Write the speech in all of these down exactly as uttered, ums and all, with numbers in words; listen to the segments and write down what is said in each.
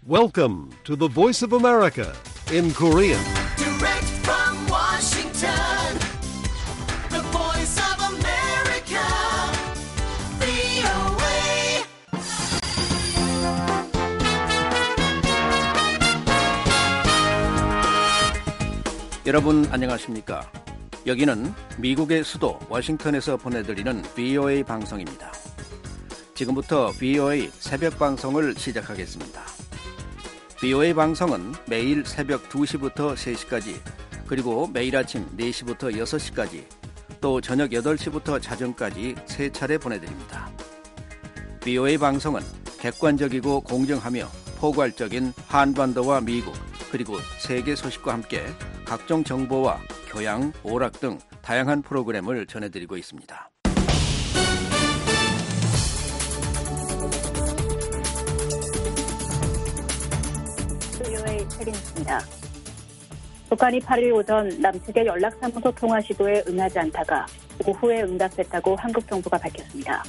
Welcome to the Voice of America in Korean. Direct from Washington, the Voice of America, 브이오에이. 여러분 안녕하십니까? 여기는 미국의 수도 워싱턴에서 보내드리는 브이오에이 방송입니다. 지금부터 브이오에이 새벽 방송을 시작하겠습니다. 브이오에이 방송은 매일 새벽 두 시부터 세 시까지, 그리고 매일 아침 네 시부터 여섯 시까지, 또 저녁 여덟 시부터 자정까지 세 차례 보내드립니다. 브이오에이 방송은 객관적이고 공정하며 포괄적인 한반도와 미국, 그리고 세계 소식과 함께 각종 정보와 교양, 오락 등 다양한 프로그램을 전해드리고 있습니다. 브이오에이 책임입니다. 북한이 팔 일 오전 남측의 연락사무소 통화 시도에 응하지 않다가 오후에 응답했다고 한국 정부가 밝혔습니다.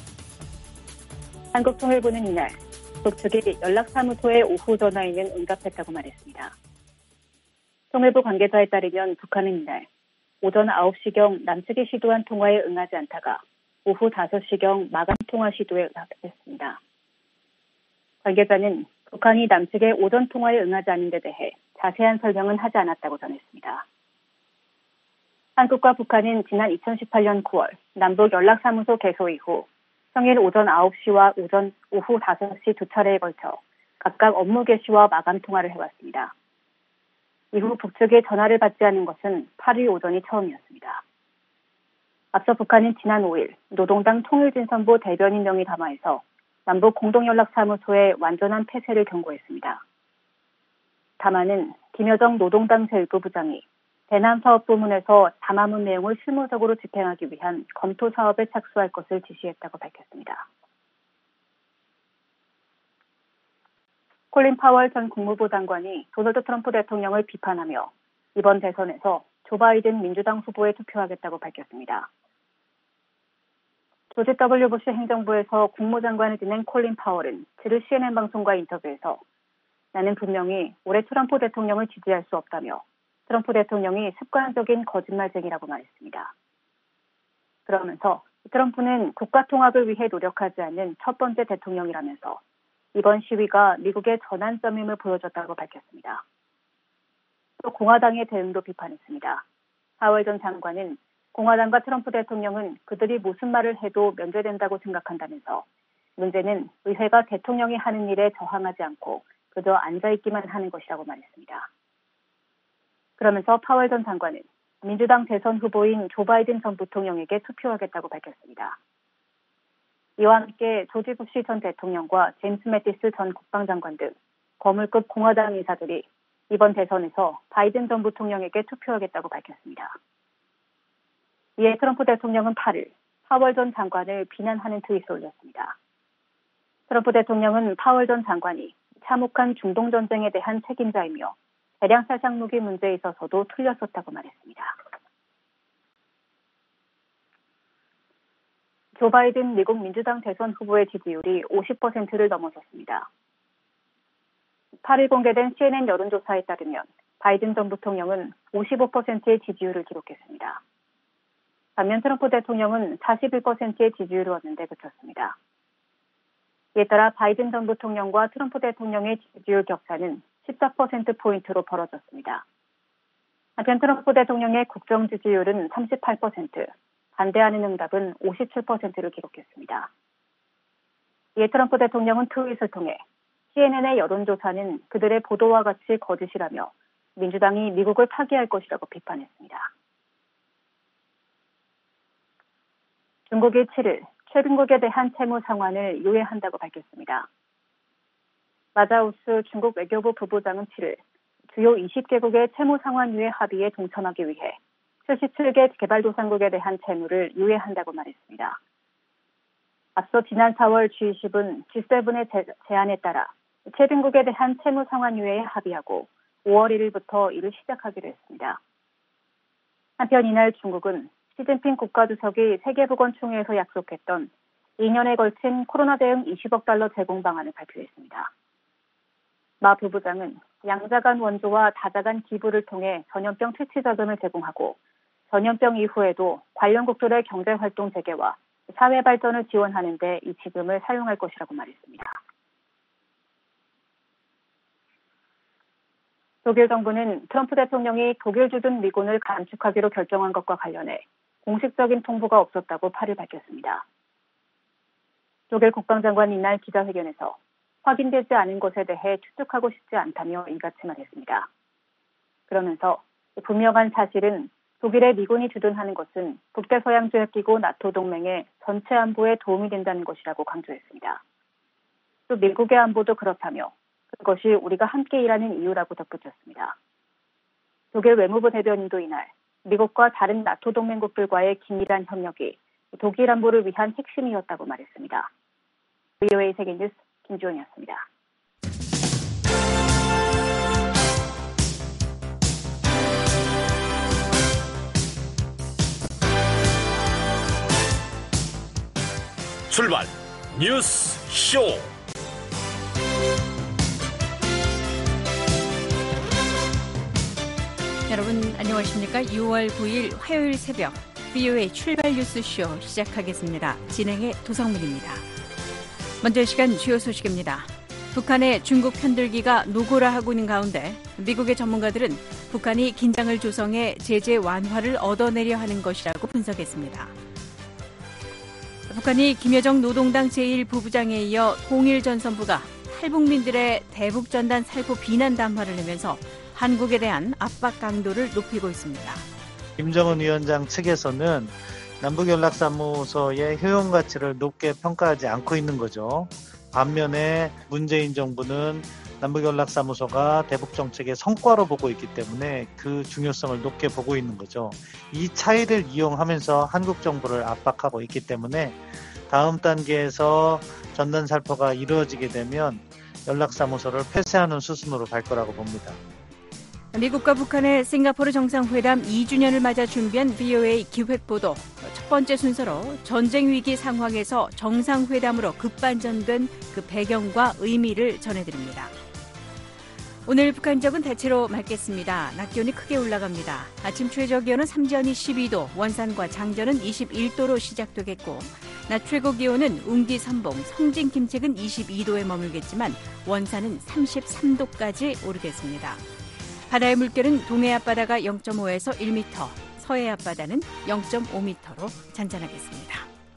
한국통일부는 이날 북측이 연락사무소에 오후 전화에는 응답했다고 말했습니다. 통일부 관계자에 따르면 북한은 이날 오전 아홉 시경 남측이 시도한 통화에 응하지 않다가 오후 다섯 시경 마감 통화 시도에 응답했습니다. 관계자는 북한이 남측의 오전 통화에 응하지 않은 데 대해 자세한 설명은 하지 않았다고 전했습니다. 한국과 북한은 지난 이천십팔 년 구월 남북 연락사무소 개소 이후 평일 오전 아홉 시와 오전 오후 다섯 시 두 차례에 걸쳐 각각 업무 개시와 마감 통화를 해왔습니다. 이후 북측의 전화를 받지 않은 것은 팔 일 오전이 처음이었습니다. 앞서 북한은 지난 오 일 노동당 통일진선부 대변인 명의 담화에서 남북 공동연락사무소의 완전한 폐쇄를 경고했습니다. 담화는 김여정 노동당 제일부 부장이 대남사업 부문에서 담화문 내용을 실무적으로 집행하기 위한 검토 사업에 착수할 것을 지시했다고 밝혔습니다. 콜린 파월 전 국무부 장관이 도널드 트럼프 대통령을 비판하며 이번 대선에서 조 바이든 민주당 후보에 투표하겠다고 밝혔습니다. 조지 더블유 부시 행정부에서 국무장관을 지낸 콜린 파월은 지를 씨엔엔 방송과 인터뷰에서 나는 분명히 올해 트럼프 대통령을 지지할 수 없다며 트럼프 대통령이 습관적인 거짓말쟁이라고 말했습니다. 그러면서 트럼프는 국가 통합을 위해 노력하지 않는 첫 번째 대통령이라면서 이번 시위가 미국의 전환점임을 보여줬다고 밝혔습니다. 또 공화당의 대응도 비판했습니다. 파월 전 장관은 공화당과 트럼프 대통령은 그들이 무슨 말을 해도 면제된다고 생각한다면서 문제는 의회가 대통령이 하는 일에 저항하지 않고 그저 앉아있기만 하는 것이라고 말했습니다. 그러면서 파월 전 장관은 민주당 대선 후보인 조 바이든 전 부통령에게 투표하겠다고 밝혔습니다. 이와 함께 조지 부시 전 대통령과 제임스 매티스 전 국방장관 등 거물급 공화당 인사들이 이번 대선에서 바이든 전 부통령에게 투표하겠다고 밝혔습니다. 이에 트럼프 대통령은 팔 일 파월 전 장관을 비난하는 트윗을 올렸습니다. 트럼프 대통령은 파월 전 장관이 참혹한 중동전쟁에 대한 책임자이며 대량 살상무기 문제에 있어서도 틀렸었다고 말했습니다. 조 바이든 미국 민주당 대선 후보의 지지율이 오십 퍼센트를 넘어섰습니다. 팔 일 공개된 씨엔엔 여론조사에 따르면 바이든 전 부통령은 오십오 퍼센트의 지지율을 기록했습니다. 반면 트럼프 대통령은 사십일 퍼센트의 지지율을 얻는 데 그쳤습니다. 이에 따라 바이든 전 부통령과 트럼프 대통령의 지지율 격차는 십사 퍼센트포인트로 벌어졌습니다. 한편 트럼프 대통령의 국정 지지율은 삼십팔 퍼센트, 반대하는 응답은 오십칠 퍼센트를 기록했습니다. 이에 트럼프 대통령은 트윗을 통해 씨엔엔의 여론조사는 그들의 보도와 같이 거짓이라며 민주당이 미국을 파괴할 것이라고 비판했습니다. 중국이 칠 일 최빈국에 대한 채무 상환을 유예한다고 밝혔습니다. 마자우스 중국 외교부 부부장은 칠 일 주요 이십 개국의 채무 상환 유예 합의에 동참하기 위해 칠십칠 개 개발도상국에 대한 채무를 유예한다고 말했습니다. 앞서 지난 사월 지 이십은 지 세븐의 제안에 따라 최빈국에 대한 채무 상환 유예에 합의하고 오월 일일부터 이를 시작하기로 했습니다. 한편 이날 중국은 시진핑 국가주석이 세계보건총회에서 약속했던 이 년에 걸친 코로나 대응 이십억 달러 제공 방안을 발표했습니다. 마 부부장은 양자간 원조와 다자간 기부를 통해 전염병 퇴치 자금을 제공하고 전염병 이후에도 관련국들의 경제활동 재개와 사회 발전을 지원하는 데 이 지금을 사용할 것이라고 말했습니다. 독일 정부는 트럼프 대통령이 독일 주둔 미군을 감축하기로 결정한 것과 관련해 공식적인 통보가 없었다고 팔일 밝혔습니다. 독일 국방장관이 이날 기자회견에서 확인되지 않은 것에 대해 추측하고 싶지 않다며 이같이 말했습니다. 그러면서 분명한 사실은 독일의 미군이 주둔하는 것은 북대서양조약기구 나토 동맹의 전체 안보에 도움이 된다는 것이라고 강조했습니다. 또 미국의 안보도 그렇다며 그것이 우리가 함께 일하는 이유라고 덧붙였습니다. 독일 외무부 대변인도 이날 미국과 다른 나토 동맹국들과의 긴밀한 협력이 독일 안보를 위한 핵심이었다고 말했습니다. 브이오에이 세계뉴스 김주원이었습니다. 출발 뉴스 쇼. 여러분 안녕하십니까? 유월 구일 화요일 새벽 브이오에이 출발 뉴스 쇼 시작하겠습니다. 진행의 도성민입니다. 먼저 이 시간 주요 소식입니다. 북한의 중국 편들기가 노골화하고 있는 가운데 미국의 전문가들은 북한이 긴장을 조성해 제재 완화를 얻어내려 하는 것이라고 분석했습니다. 북한이 김여정 노동당 제일 부부장에 이어 통일전선부가 탈북민들의 대북전단 살포 비난 담화를 내면서 한국에 대한 압박 강도를 높이고 있습니다. 김정은 위원장 측에서는 남북연락사무소의 효용 가치를 높게 평가하지 않고 있는 거죠. 반면에 문재인 정부는 남북연락사무소가 대북정책의 성과로 보고 있기 때문에 그 중요성을 높게 보고 있는 거죠. 이 차이를 이용하면서 한국 정부를 압박하고 있기 때문에 다음 단계에서 전단 살포가 이루어지게 되면 연락사무소를 폐쇄하는 수순으로 갈 거라고 봅니다. 미국과 북한의 싱가포르 정상회담 이 주년을 맞아 준비한 브이오에이 기획보도. 첫 번째 순서로 전쟁 위기 상황에서 정상회담으로 급반전된 그 배경과 의미를 전해드립니다. 오늘 북한 지역은 대체로 맑겠습니다. 낮 기온이 크게 올라갑니다. 아침 최저 기온은 삼전이 십이도, 원산과 장전은 이십일도로 시작되겠고 낮 최고 기온은 웅기 선봉, 성진 김책은 이십이도에 머물겠지만 원산은 삼십삼도까지 오르겠습니다. 바다의 물결은 동해 앞바다가 영점오에서 일 미터, 서해 앞바다는 영점오 미터로 잔잔하겠습니다.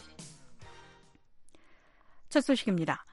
첫 소식입니다.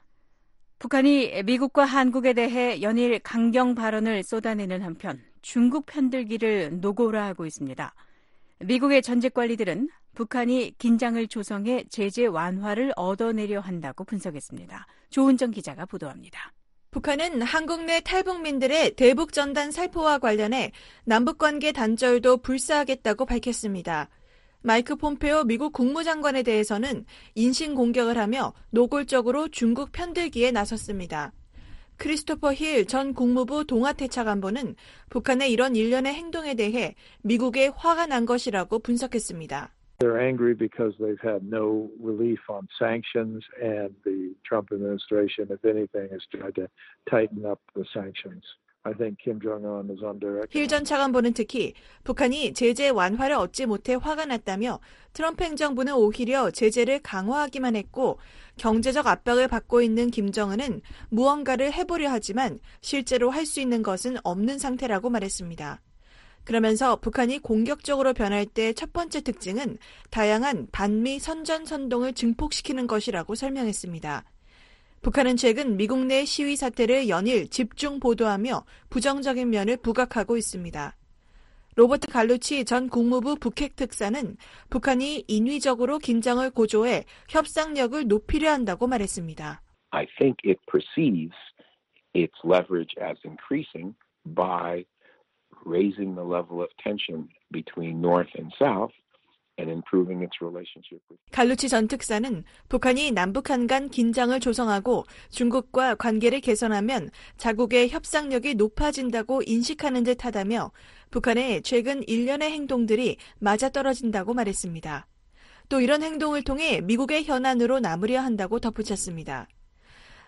북한이 미국과 한국에 대해 연일 강경 발언을 쏟아내는 한편 중국 편들기를 노골화하고 있습니다. 미국의 전직 관리들은 북한이 긴장을 조성해 제재 완화를 얻어내려 한다고 분석했습니다. 조은정 기자가 보도합니다. 북한은 한국 내 탈북민들의 대북 전단 살포와 관련해 남북관계 단절도 불사하겠다고 밝혔습니다. 마이크 폼페오 미국 국무장관에 대해서는 인신공격을 하며 노골적으로 중국 편들기에 나섰습니다. 크리스토퍼 힐 전 국무부 동아태차관보는 북한의 이런 일련의 행동에 대해 미국에 화가 난 것이라고 분석했습니다. They're angry because they've had no relief on sanctions, and the Trump administration, if anything, has tried to tighten up the sanctions. I think Kim Jong-un is under. 힐 전 차관보는 특히 북한이 제재 완화를 얻지 못해 화가 났다며 트럼프 행정부는 오히려 제재를 강화하기만 했고 경제적 압박을 받고 있는 김정은은 무언가를 해보려 하지만 실제로 할 수 있는 것은 없는 상태라고 말했습니다. 그러면서 북한이 공격적으로 변할 때 첫 번째 특징은 다양한 반미 선전선동을 증폭시키는 것이라고 설명했습니다. 북한은 최근 미국 내 시위 사태를 연일 집중 보도하며 부정적인 면을 부각하고 있습니다. 로버트 갈루치 전 국무부 북핵 특사는 북한이 인위적으로 긴장을 고조해 협상력을 높이려 한다고 말했습니다. I think it perceives its leverage as increasing by raising the level of tension between North and South and improving its relationship with. 갈루치 전 특사는 북한이 남북한 간 긴장을 조성하고 중국과 관계를 개선하면 자국의 협상력이 높아진다고 인식하는 듯하다며 북한의 최근 일련의 행동들이 맞아떨어진다고 말했습니다. 또 이런 행동을 통해 미국의 현안으로 남으려 한다고 덧붙였습니다.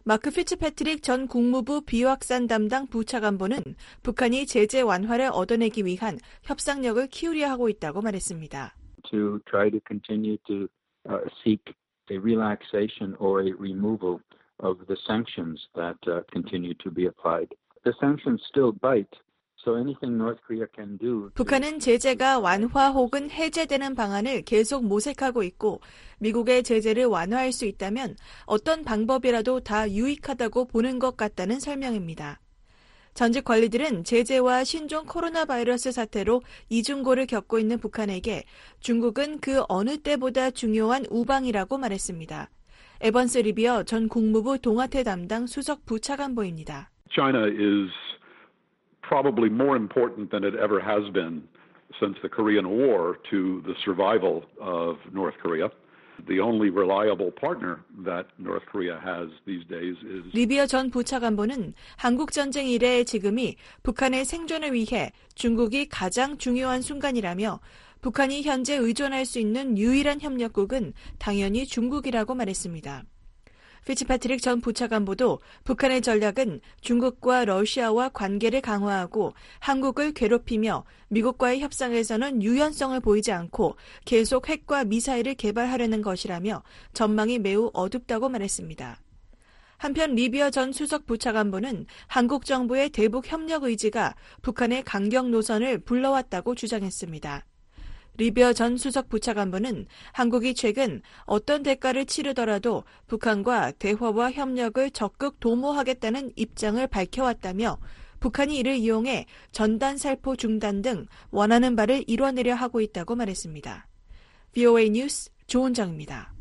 마크 피츠패트릭 전 국무부 비확산 담당 부차관보는 북한이 제재 완화를 얻어내기 위한 협상력을 키우려 하고 있다고 말했습니다. To try to continue to uh, seek a relaxation or a removal of the sanctions that uh, continue to be applied. The sanctions still bite. So anything North Korea can do. 북한은 제재가 완화 혹은 해제되는 방안을 계속 모색하고 있고 미국의 제재를 완화할 수 있다면 어떤 방법이라도 다 유익하다고 보는 것 같다는 설명입니다. 전직 관리들은 제재와 신종 코로나 바이러스 사태로 이중고를 겪고 있는 북한에게 중국은 그 어느 때보다 중요한 우방이라고 말했습니다. 에번스 리비어 전 국무부 동아태 담당 수석 부차관보입니다. China is probably more important than it ever has been since the Korean War to the survival of North Korea. The only reliable partner that North Korea has these days is 리비어 전 부차관보는 한국 전쟁 이래 지금이 북한의 생존을 위해 중국이 가장 중요한 순간이라며 북한이 현재 의존할 수 있는 유일한 협력국은 당연히 중국이라고 말했습니다. 피츠패트릭 전 부차관보도 북한의 전략은 중국과 러시아와 관계를 강화하고 한국을 괴롭히며 미국과의 협상에서는 유연성을 보이지 않고 계속 핵과 미사일을 개발하려는 것이라며 전망이 매우 어둡다고 말했습니다. 한편 리비어 전 수석 부차관보는 한국 정부의 대북 협력 의지가 북한의 강경 노선을 불러왔다고 주장했습니다. 리비어 전 수석 부차관보는 한국이 최근 어떤 대가를 치르더라도 북한과 대화와 협력을 적극 도모하겠다는 입장을 밝혀왔다며 북한이 이를 이용해 전단 살포 중단 등 원하는 바를 이뤄내려 하고 있다고 말했습니다. 브이오에이 뉴스 조은정입니다.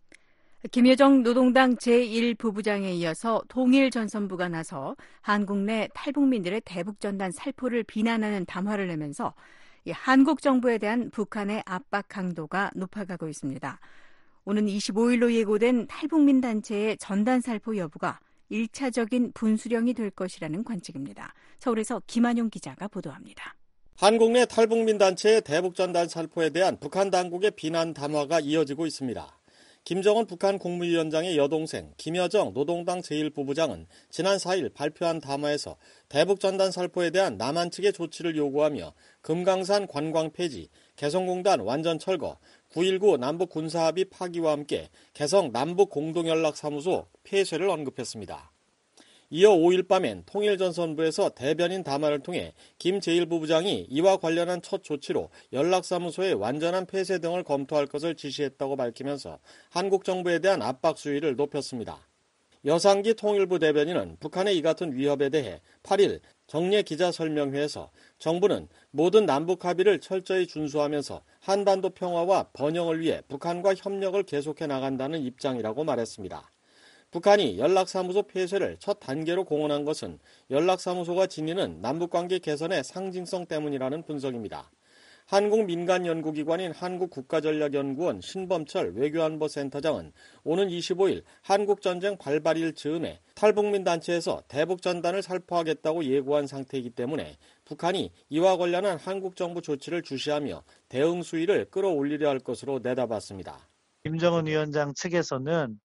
김여정 노동당 제일 부부장에 이어서 통일전선부가 나서 한국 내 탈북민들의 대북전단 살포를 비난하는 담화를 내면서 한국 정부에 대한 북한의 압박 강도가 높아가고 있습니다. 오는 이십오일로 예고된 탈북민 단체의 전단 살포 여부가 일차적인 분수령이 될 것이라는 관측입니다. 서울에서 김한용 기자가 보도합니다. 한국 내 탈북민 단체의 대북전단 살포에 대한 북한 당국의 비난 담화가 이어지고 있습니다. 김정은 북한 국무위원장의 여동생 김여정 노동당 제일 부부장은 지난 사일 발표한 담화에서 대북전단 살포에 대한 남한 측의 조치를 요구하며 금강산 관광 폐지, 개성공단 완전 철거, 구일구 남북 군사합의 파기와 함께 개성 남북 공동연락사무소 폐쇄를 언급했습니다. 이어 오일 밤엔 통일전선부에서 대변인 담화를 통해 김 제일 부부장이 이와 관련한 첫 조치로 연락사무소의 완전한 폐쇄 등을 검토할 것을 지시했다고 밝히면서 한국 정부에 대한 압박 수위를 높였습니다. 여상기 통일부 대변인은 북한의 이 같은 위협에 대해 팔일 정례 기자설명회에서 정부는 모든 남북 합의를 철저히 준수하면서 한반도 평화와 번영을 위해 북한과 협력을 계속해 나간다는 입장이라고 말했습니다. 북한이 연락사무소 폐쇄를 첫 단계로 공언한 것은 연락사무소가 지니는 남북관계 개선의 상징성 때문이라는 분석입니다. 한국 민간연구기관인 한국국가전략연구원 신범철 외교안보센터장은 오는 이십오일 한국전쟁 발발일 즈음에 탈북민 단체에서 대북전단을 살포하겠다고 예고한 상태이기 때문에 북한이 이와 관련한 한국 정부 조치를 주시하며 대응 수위를 끌어올리려 할 것으로 내다봤습니다. 김정은 위원장 측에서는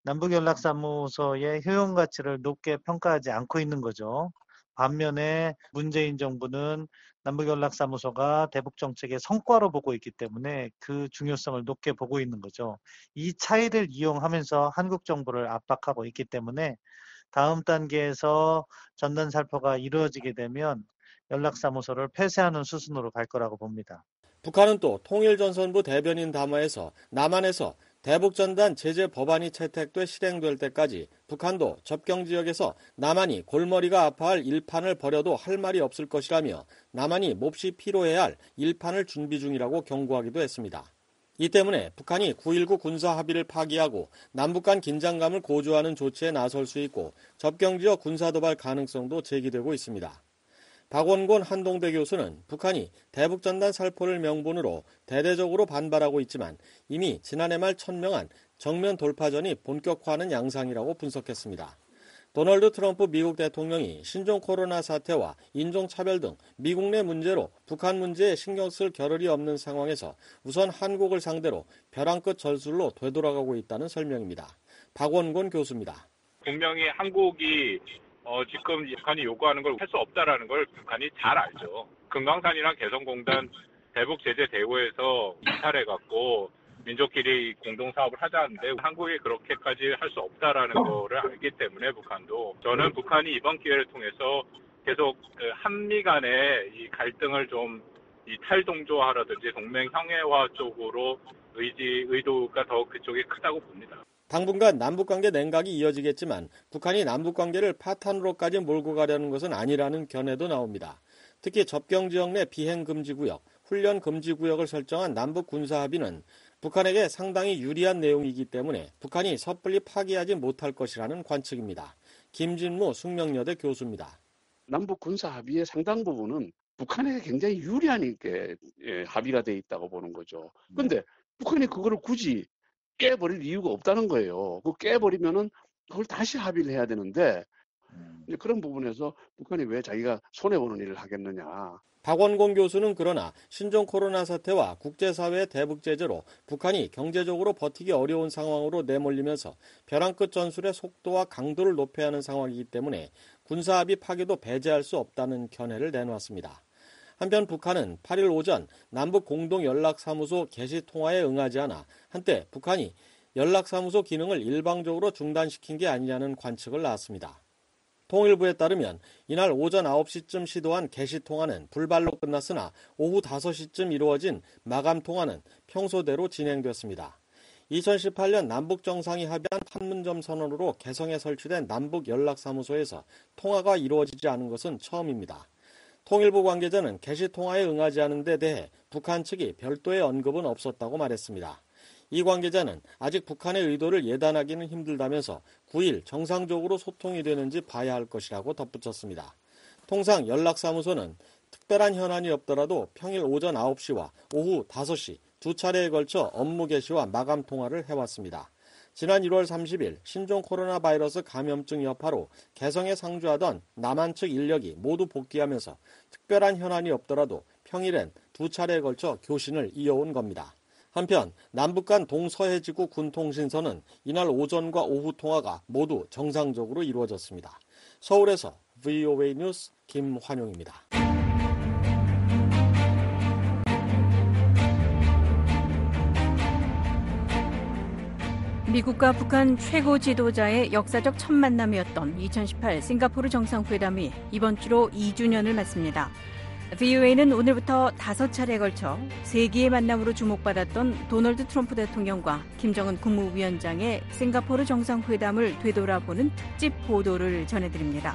남북연락사무소의 효용 가치를 높게 평가하지 않고 있는 거죠. 반면에 문재인 정부는 남북연락사무소가 대북정책의 성과로 보고 있기 때문에 그 중요성을 높게 보고 있는 거죠. 이 차이를 이용하면서 한국 정부를 압박하고 있기 때문에 다음 단계에서 전단 살포가 이루어지게 되면 연락사무소를 폐쇄하는 수순으로 갈 거라고 봅니다. 북한은 또 통일전선부 대변인 담화에서 남한에서 대북전단 제재 법안이 채택돼 실행될 때까지 북한도 접경지역에서 남한이 골머리가 아파할 일판을 벌여도 할 말이 없을 것이라며 남한이 몹시 필요해야 할 일판을 준비 중이라고 경고하기도 했습니다. 이 때문에 북한이 구일구 군사합의를 파기하고 남북 간 긴장감을 고조하는 조치에 나설 수 있고 접경지역 군사도발 가능성도 제기되고 있습니다. 박원곤 한동대 교수는 북한이 대북전단 살포를 명분으로 대대적으로 반발하고 있지만 이미 지난해 말 천명한 정면 돌파전이 본격화하는 양상이라고 분석했습니다. 도널드 트럼프 미국 대통령이 신종 코로나 사태와 인종차별 등 미국 내 문제로 북한 문제에 신경 쓸 겨를이 없는 상황에서 우선 한국을 상대로 벼랑 끝 전술로 되돌아가고 있다는 설명입니다. 박원곤 교수입니다. 분명히 한국이 어, 지금 북한이 요구하는 걸 할 수 없다라는 걸 북한이 잘 알죠. 금강산이랑 개성공단 대북 제재 대우에서 이탈해갖고 민족끼리 공동 사업을 하자는데 한국이 그렇게까지 할 수 없다라는 거를 알기 때문에 북한도 저는 북한이 이번 기회를 통해서 계속 한미 간의 이 갈등을 좀 이 탈동조화라든지 동맹 형해화 쪽으로 의지 의도가 더 그쪽이 크다고 봅니다. 당분간 남북관계 냉각이 이어지겠지만 북한이 남북관계를 파탄으로까지 몰고 가려는 것은 아니라는 견해도 나옵니다. 특히 접경지역 내 비행금지구역, 훈련금지구역을 설정한 남북 군사합의는 북한에게 상당히 유리한 내용이기 때문에 북한이 섣불리 파기하지 못할 것이라는 관측입니다. 김진무 숙명여대 교수입니다. 남북 군사합의의 상당 부분은 북한에게 굉장히 유리한 게 합의가 돼 있다고 보는 거죠. 그런데 북한이 그거를 굳이 깨버릴 이유가 없다는 거예요. 그 깨버리면은 그걸 다시 합의를 해야 되는데 그런 부분에서 북한이 왜 자기가 손해보는 일을 하겠느냐. 박원공 교수는 그러나 신종 코로나 사태와 국제사회의 대북 제재로 북한이 경제적으로 버티기 어려운 상황으로 내몰리면서 벼랑 끝 전술의 속도와 강도를 높여야 하는 상황이기 때문에 군사합의 파기도 배제할 수 없다는 견해를 내놓았습니다. 한편 북한은 팔 일 오전 남북 공동연락사무소 개시 통화에 응하지 않아 한때 북한이 연락사무소 기능을 일방적으로 중단시킨 게 아니냐는 관측을 낳았습니다. 통일부에 따르면 이날 오전 아홉 시쯤 시도한 개시 통화는 불발로 끝났으나 오후 다섯 시쯤 이루어진 마감 통화는 평소대로 진행됐습니다. 이천십팔 년 남북 정상이 합의한 판문점 선언으로 개성에 설치된 남북 연락사무소에서 통화가 이루어지지 않은 것은 처음입니다. 통일부 관계자는 개시 통화에 응하지 않은 데 대해 북한 측이 별도의 언급은 없었다고 말했습니다. 이 관계자는 아직 북한의 의도를 예단하기는 힘들다면서 구 일 정상적으로 소통이 되는지 봐야 할 것이라고 덧붙였습니다. 통상 연락사무소는 특별한 현안이 없더라도 평일 오전 아홉 시와 오후 다섯 시 두 차례에 걸쳐 업무 개시와 마감 통화를 해왔습니다. 지난 일월 삼십일 신종 코로나 바이러스 감염증 여파로 개성에 상주하던 남한 측 인력이 모두 복귀하면서 특별한 현안이 없더라도 평일엔 두 차례에 걸쳐 교신을 이어온 겁니다. 한편 남북 간 동서해지구 군통신선은 이날 오전과 오후 통화가 모두 정상적으로 이루어졌습니다. 서울에서 브이오에이 뉴스 김환용입니다. 미국과 북한 최고 지도자의 역사적 첫 만남이었던 이천십팔 싱가포르 정상회담이 이번 주로 이 주년을 맞습니다. 브이오에이는 오늘부터 다섯 차례에 걸쳐 세기의 만남으로 주목받았던 도널드 트럼프 대통령과 김정은 국무위원장의 싱가포르 정상회담을 되돌아보는 특집 보도를 전해드립니다.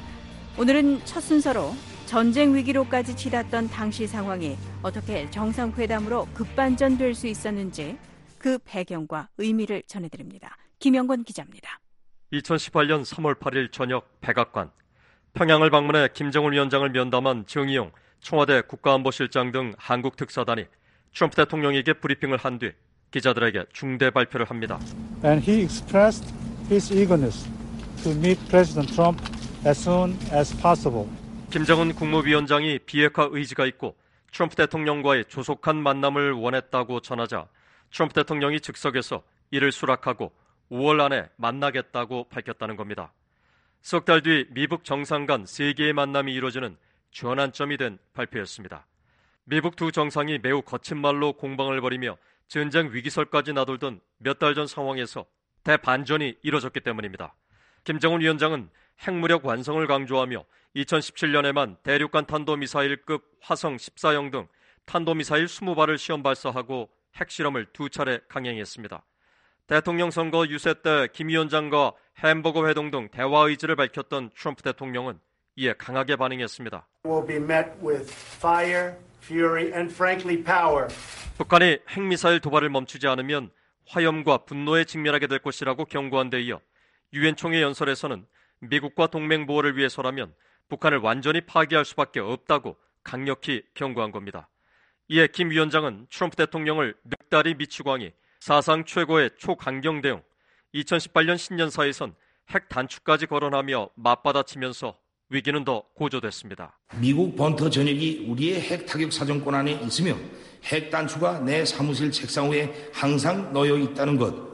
오늘은 첫 순서로 전쟁 위기로까지 치닫던 당시 상황이 어떻게 정상회담으로 급반전될 수 있었는지 그 배경과 의미를 전해드립니다. 김영권 기자입니다. 이천십팔 년 삼월 팔일 저녁 백악관. 평양을 방문해 김정은 위원장을 면담한 정의용 청와대 국가안보실장 등 한국 특사단이 트럼프 대통령에게 브리핑을 한 뒤 기자들에게 중대 발표를 합니다. And he expressed his eagerness to meet President Trump as soon as possible. 김정은 국무위원장이 비핵화 의지가 있고 트럼프 대통령과의 조속한 만남을 원했다고 전하자 트럼프 대통령이 즉석에서 이를 수락하고 오월 안에 만나겠다고 밝혔다는 겁니다. 석 달 뒤 미북 정상 간 세 개의 만남이 이루어지는 전환점이 된 발표였습니다. 미북 두 정상이 매우 거친 말로 공방을 벌이며 전쟁 위기설까지 나돌던 몇 달 전 상황에서 대반전이 이뤄졌기 때문입니다. 김정은 위원장은 핵무력 완성을 강조하며 이천십칠 년에만 대륙간 탄도미사일급 화성 십사형 등 탄도미사일 이십 발을 시험 발사하고 핵실험을 두 차례 강행했습니다. 대통령 선거 유세 때 김 위원장과 햄버거 회동 등 대화 의지를 밝혔던 트럼프 대통령은 이에 강하게 반응했습니다. Will be met with fire, fury, and frankly power. 북한이 핵미사일 도발을 멈추지 않으면 화염과 분노에 직면하게 될 것이라고 경고한 데 이어 유엔 총회 연설에서는 미국과 동맹 보호를 위해서라면 북한을 완전히 파기할 수밖에 없다고 강력히 경고한 겁니다. 이에 김 위원장은 트럼프 대통령을 늑다리 미치광이 사상 최고의 초강경 대응, 이천십팔 년 신년사에선 핵 단추까지 거론하며 맞받아치면서 위기는 더 고조됐습니다. 미국 번터 전역이 우리의 핵 타격 사정권 안에 있으며 핵 단추가 내 사무실 책상 위에 항상 놓여 있다는 것.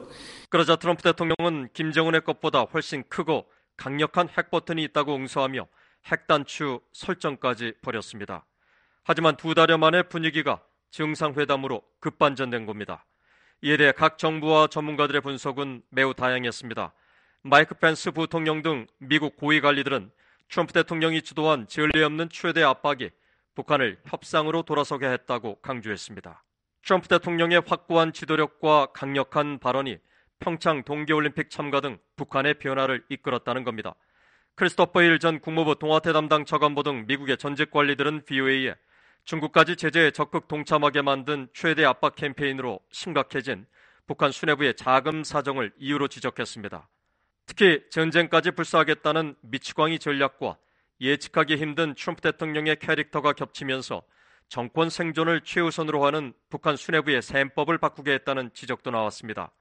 그러자 트럼프 대통령은 김정은의 것보다 훨씬 크고 강력한 핵버튼이 있다고 응수하며 핵단추 설정까지 벌였습니다. 하지만 두 달여 만에 분위기가 정상회담으로 급반전된 겁니다. 이에 대해 각 정부와 전문가들의 분석은 매우 다양했습니다. 마이크 펜스 부통령 등 미국 고위 관리들은 트럼프 대통령이 주도한 전례 없는 최대 압박이 북한을 협상으로 돌아서게 했다고 강조했습니다. 트럼프 대통령의 확고한 지도력과 강력한 발언이 평창 동계올림픽 참가 등 북한의 변화를 이끌었다는 겁니다. 크리스토퍼 힐 전 국무부 동아태 담당 차관보 등 미국의 전직 관리들은 브이오에이에 중국까지 제재에 적극 동참하게 만든 최대 압박 캠페인으로 심각해진 북한 수뇌부의 자금 사정을 이유로 지적했습니다. 특히 전쟁까지 불사하겠다는 미치광이 전략과 예측하기 힘든 트럼프 대통령의 캐릭터가 겹치면서 정권 생존을 최우선으로 하는 북한 수뇌부의 셈법을 바꾸게 했다는 지적도 나왔습니다.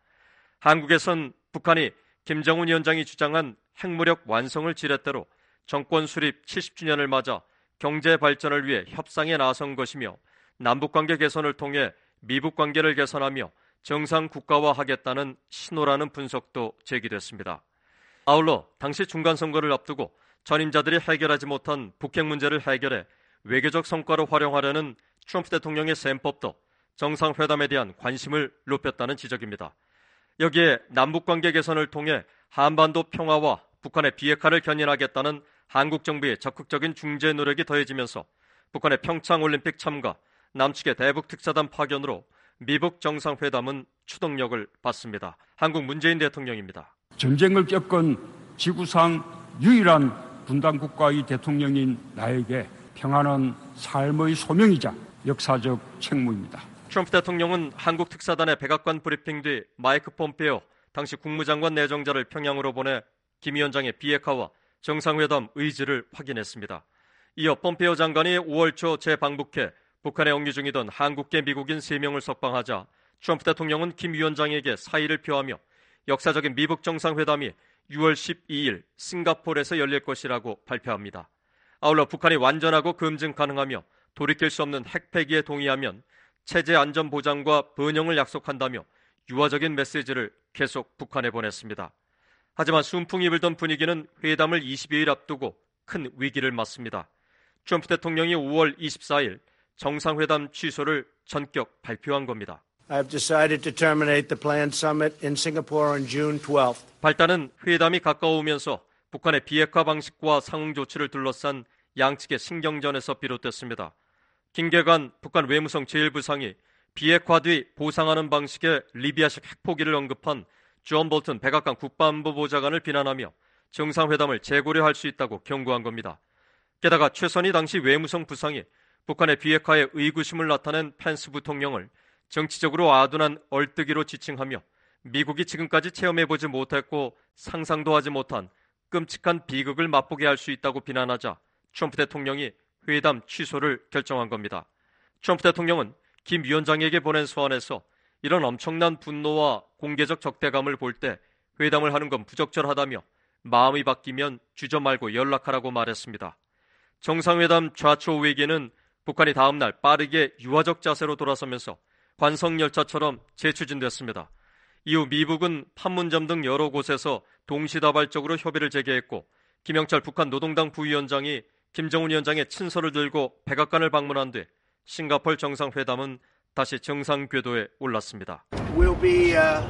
한국에선 북한이 김정은 위원장이 주장한 핵무력 완성을 지렛대로 정권 수립 칠십 주년을 맞아 경제 발전을 위해 협상에 나선 것이며 남북관계 개선을 통해 미북 관계를 개선하며 정상 국가화하겠다는 신호라는 분석도 제기됐습니다. 아울러 당시 중간선거를 앞두고 전임자들이 해결하지 못한 북핵 문제를 해결해 외교적 성과로 활용하려는 트럼프 대통령의 셈법도 정상회담에 대한 관심을 높였다는 지적입니다. 여기에 남북관계 개선을 통해 한반도 평화와 북한의 비핵화를 견인하겠다는 한국 정부의 적극적인 중재 노력이 더해지면서 북한의 평창올림픽 참가, 남측의 대북 특사단 파견으로 미북 정상회담은 추동력을 받습니다. 한국 문재인 대통령입니다. 전쟁을 겪은 지구상 유일한 분단 국가의 대통령인 나에게 평화는 삶의 소명이자 역사적 책무입니다. 트럼프 대통령은 한국 특사단의 백악관 브리핑 뒤 마이크 폼페오 당시 국무장관 내정자를 평양으로 보내 김 위원장의 비핵화와 정상회담 의지를 확인했습니다. 이어 폼페오 장관이 오월 초 재방북해 북한에 억류 중이던 한국계 미국인 세 명을 석방하자 트럼프 대통령은 김 위원장에게 사의를 표하며 역사적인 미북 정상회담이 유월 십이일 싱가포르에서 열릴 것이라고 발표합니다. 아울러 북한이 완전하고 검증 가능하며 돌이킬 수 없는 핵 폐기에 동의하면 체제 안전 보장과 번영을 약속한다며 유화적인 메시지를 계속 북한에 보냈습니다. 하지만 순풍이 불던 분위기는 회담을 이십여일 앞두고 큰 위기를 맞습니다. 트럼프 대통령이 오월 이십사일 정상회담 취소를 전격 발표한 겁니다. I've decided to terminate the planned summit in Singapore on June twelfth. 발단은 회담이 가까워오면서 북한의 비핵화 방식과 상응 조치를 둘러싼 양측의 신경전에서 비롯됐습니다. 김계관 북한 외무성 제일 부상이 비핵화 뒤 보상하는 방식의 리비아식 핵포기를 언급한 존 볼튼 백악관 국방부 보좌관을 비난하며 정상회담을 재고려할 수 있다고 경고한 겁니다. 게다가 최선희 당시 외무성 부상이 북한의 비핵화에 의구심을 나타낸 펜스 부통령을 정치적으로 아둔한 얼뜨기로 지칭하며 미국이 지금까지 체험해보지 못했고 상상도 하지 못한 끔찍한 비극을 맛보게 할 수 있다고 비난하자 트럼프 대통령이 회담 취소를 결정한 겁니다. 트럼프 대통령은 김 위원장에게 보낸 소환에서 이런 엄청난 분노와 공개적 적대감을 볼 때 회담을 하는 건 부적절하다며 마음이 바뀌면 주저 말고 연락하라고 말했습니다. 정상회담 좌초 외기는 북한이 다음날 빠르게 유화적 자세로 돌아서면서 관성열차처럼 재추진됐습니다. 이후 미북은 판문점 등 여러 곳에서 동시다발적으로 협의를 재개했고 김영철 북한 노동당 부위원장이 김정은 위원장의 친서를 들고 백악관을 방문한 뒤 싱가포르 정상회담은 다시 정상 궤도에 올랐습니다. We'll be uh,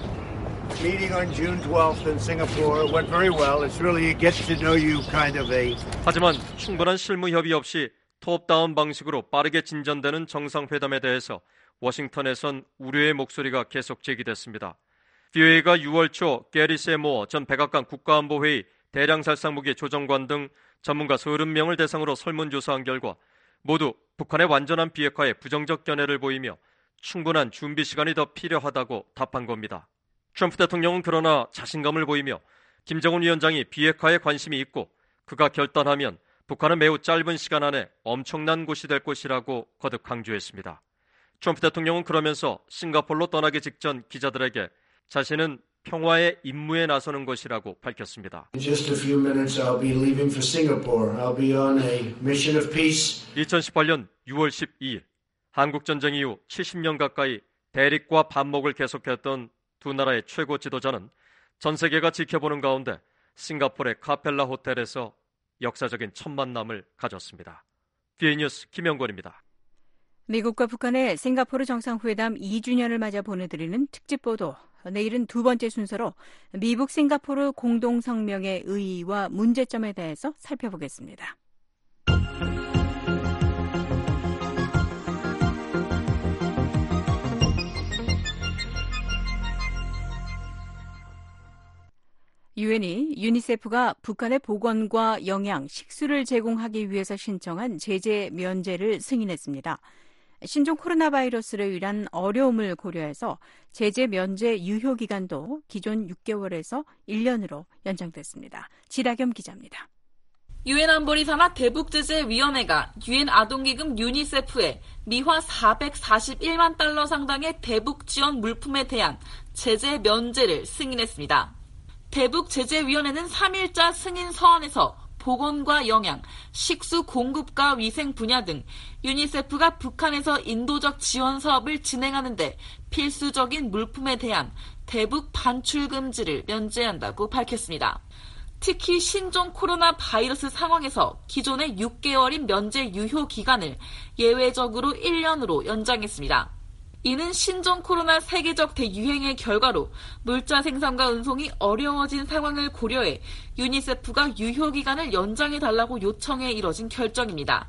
meeting on June twelfth in Singapore. It went very well. It's really a get to know you kind of a. 하지만 충분한 실무 협의 없이 톱다운 방식으로 빠르게 진전되는 정상회담에 대해서 워싱턴에선 우려의 목소리가 계속 제기됐습니다. 브이오에이가 유월 초 게리 세모어 전 백악관 국가안보회의 대량살상무기 조정관 등 전문가 서른 명을 대상으로 설문조사한 결과 모두 북한의 완전한 비핵화에 부정적 견해를 보이며 충분한 준비 시간이 더 필요하다고 답한 겁니다. 트럼프 대통령은 그러나 자신감을 보이며 김정은 위원장이 비핵화에 관심이 있고 그가 결단하면 북한은 매우 짧은 시간 안에 엄청난 곳이 될 것이라고 거듭 강조했습니다. 트럼프 대통령은 그러면서 싱가포르로 떠나기 직전 기자들에게 자신은 평화의 임무에 나서는 것이라고 밝혔습니다. In just a few minutes, I'll be leaving for Singapore. I'll be on a mission of peace. 이천십팔년 유월 십이일 한국 전쟁 이후 칠십 년 가까이 대립과 반목을 계속했던 두 나라의 최고 지도자는 전 세계가 지켜보는 가운데 싱가포르의 카펠라 호텔에서 역사적인 첫 만남을 가졌습니다. 비에이 뉴스 김영권입니다. 미국과 북한의 싱가포르 정상회담 이 주년을 맞아 보내드리는 특집 보도. 내일은 두 번째 순서로 미국 싱가포르 공동성명의 의의와 문제점에 대해서 살펴보겠습니다. 유엔이 유니세프가 북한의 보건과 영양, 식수를 제공하기 위해서 신청한 제재 면제를 승인했습니다. 신종 코로나 바이러스로 인한 어려움을 고려해서 제재 면제 유효 기간도 기존 육 개월에서 일 년으로 연장됐습니다. 지다겸 기자입니다. 유엔 안보리 산하 대북제재위원회가 유엔 아동기금 유니세프에 미화 사백사십일만 달러 상당의 대북 지원 물품에 대한 제재 면제를 승인했습니다. 대북제재위원회는 삼 일자 승인 서한에서 보건과 영양, 식수 공급과 위생 분야 등 유니세프가 북한에서 인도적 지원 사업을 진행하는 데 필수적인 물품에 대한 대북 반출 금지를 면제한다고 밝혔습니다. 특히 신종 코로나 바이러스 상황에서 기존의 육 개월인 면제 유효 기간을 예외적으로 일 년으로 연장했습니다. 이는 신종 코로나 세계적 대유행의 결과로 물자 생산과 운송이 어려워진 상황을 고려해 유니세프가 유효기간을 연장해달라고 요청해 이뤄진 결정입니다.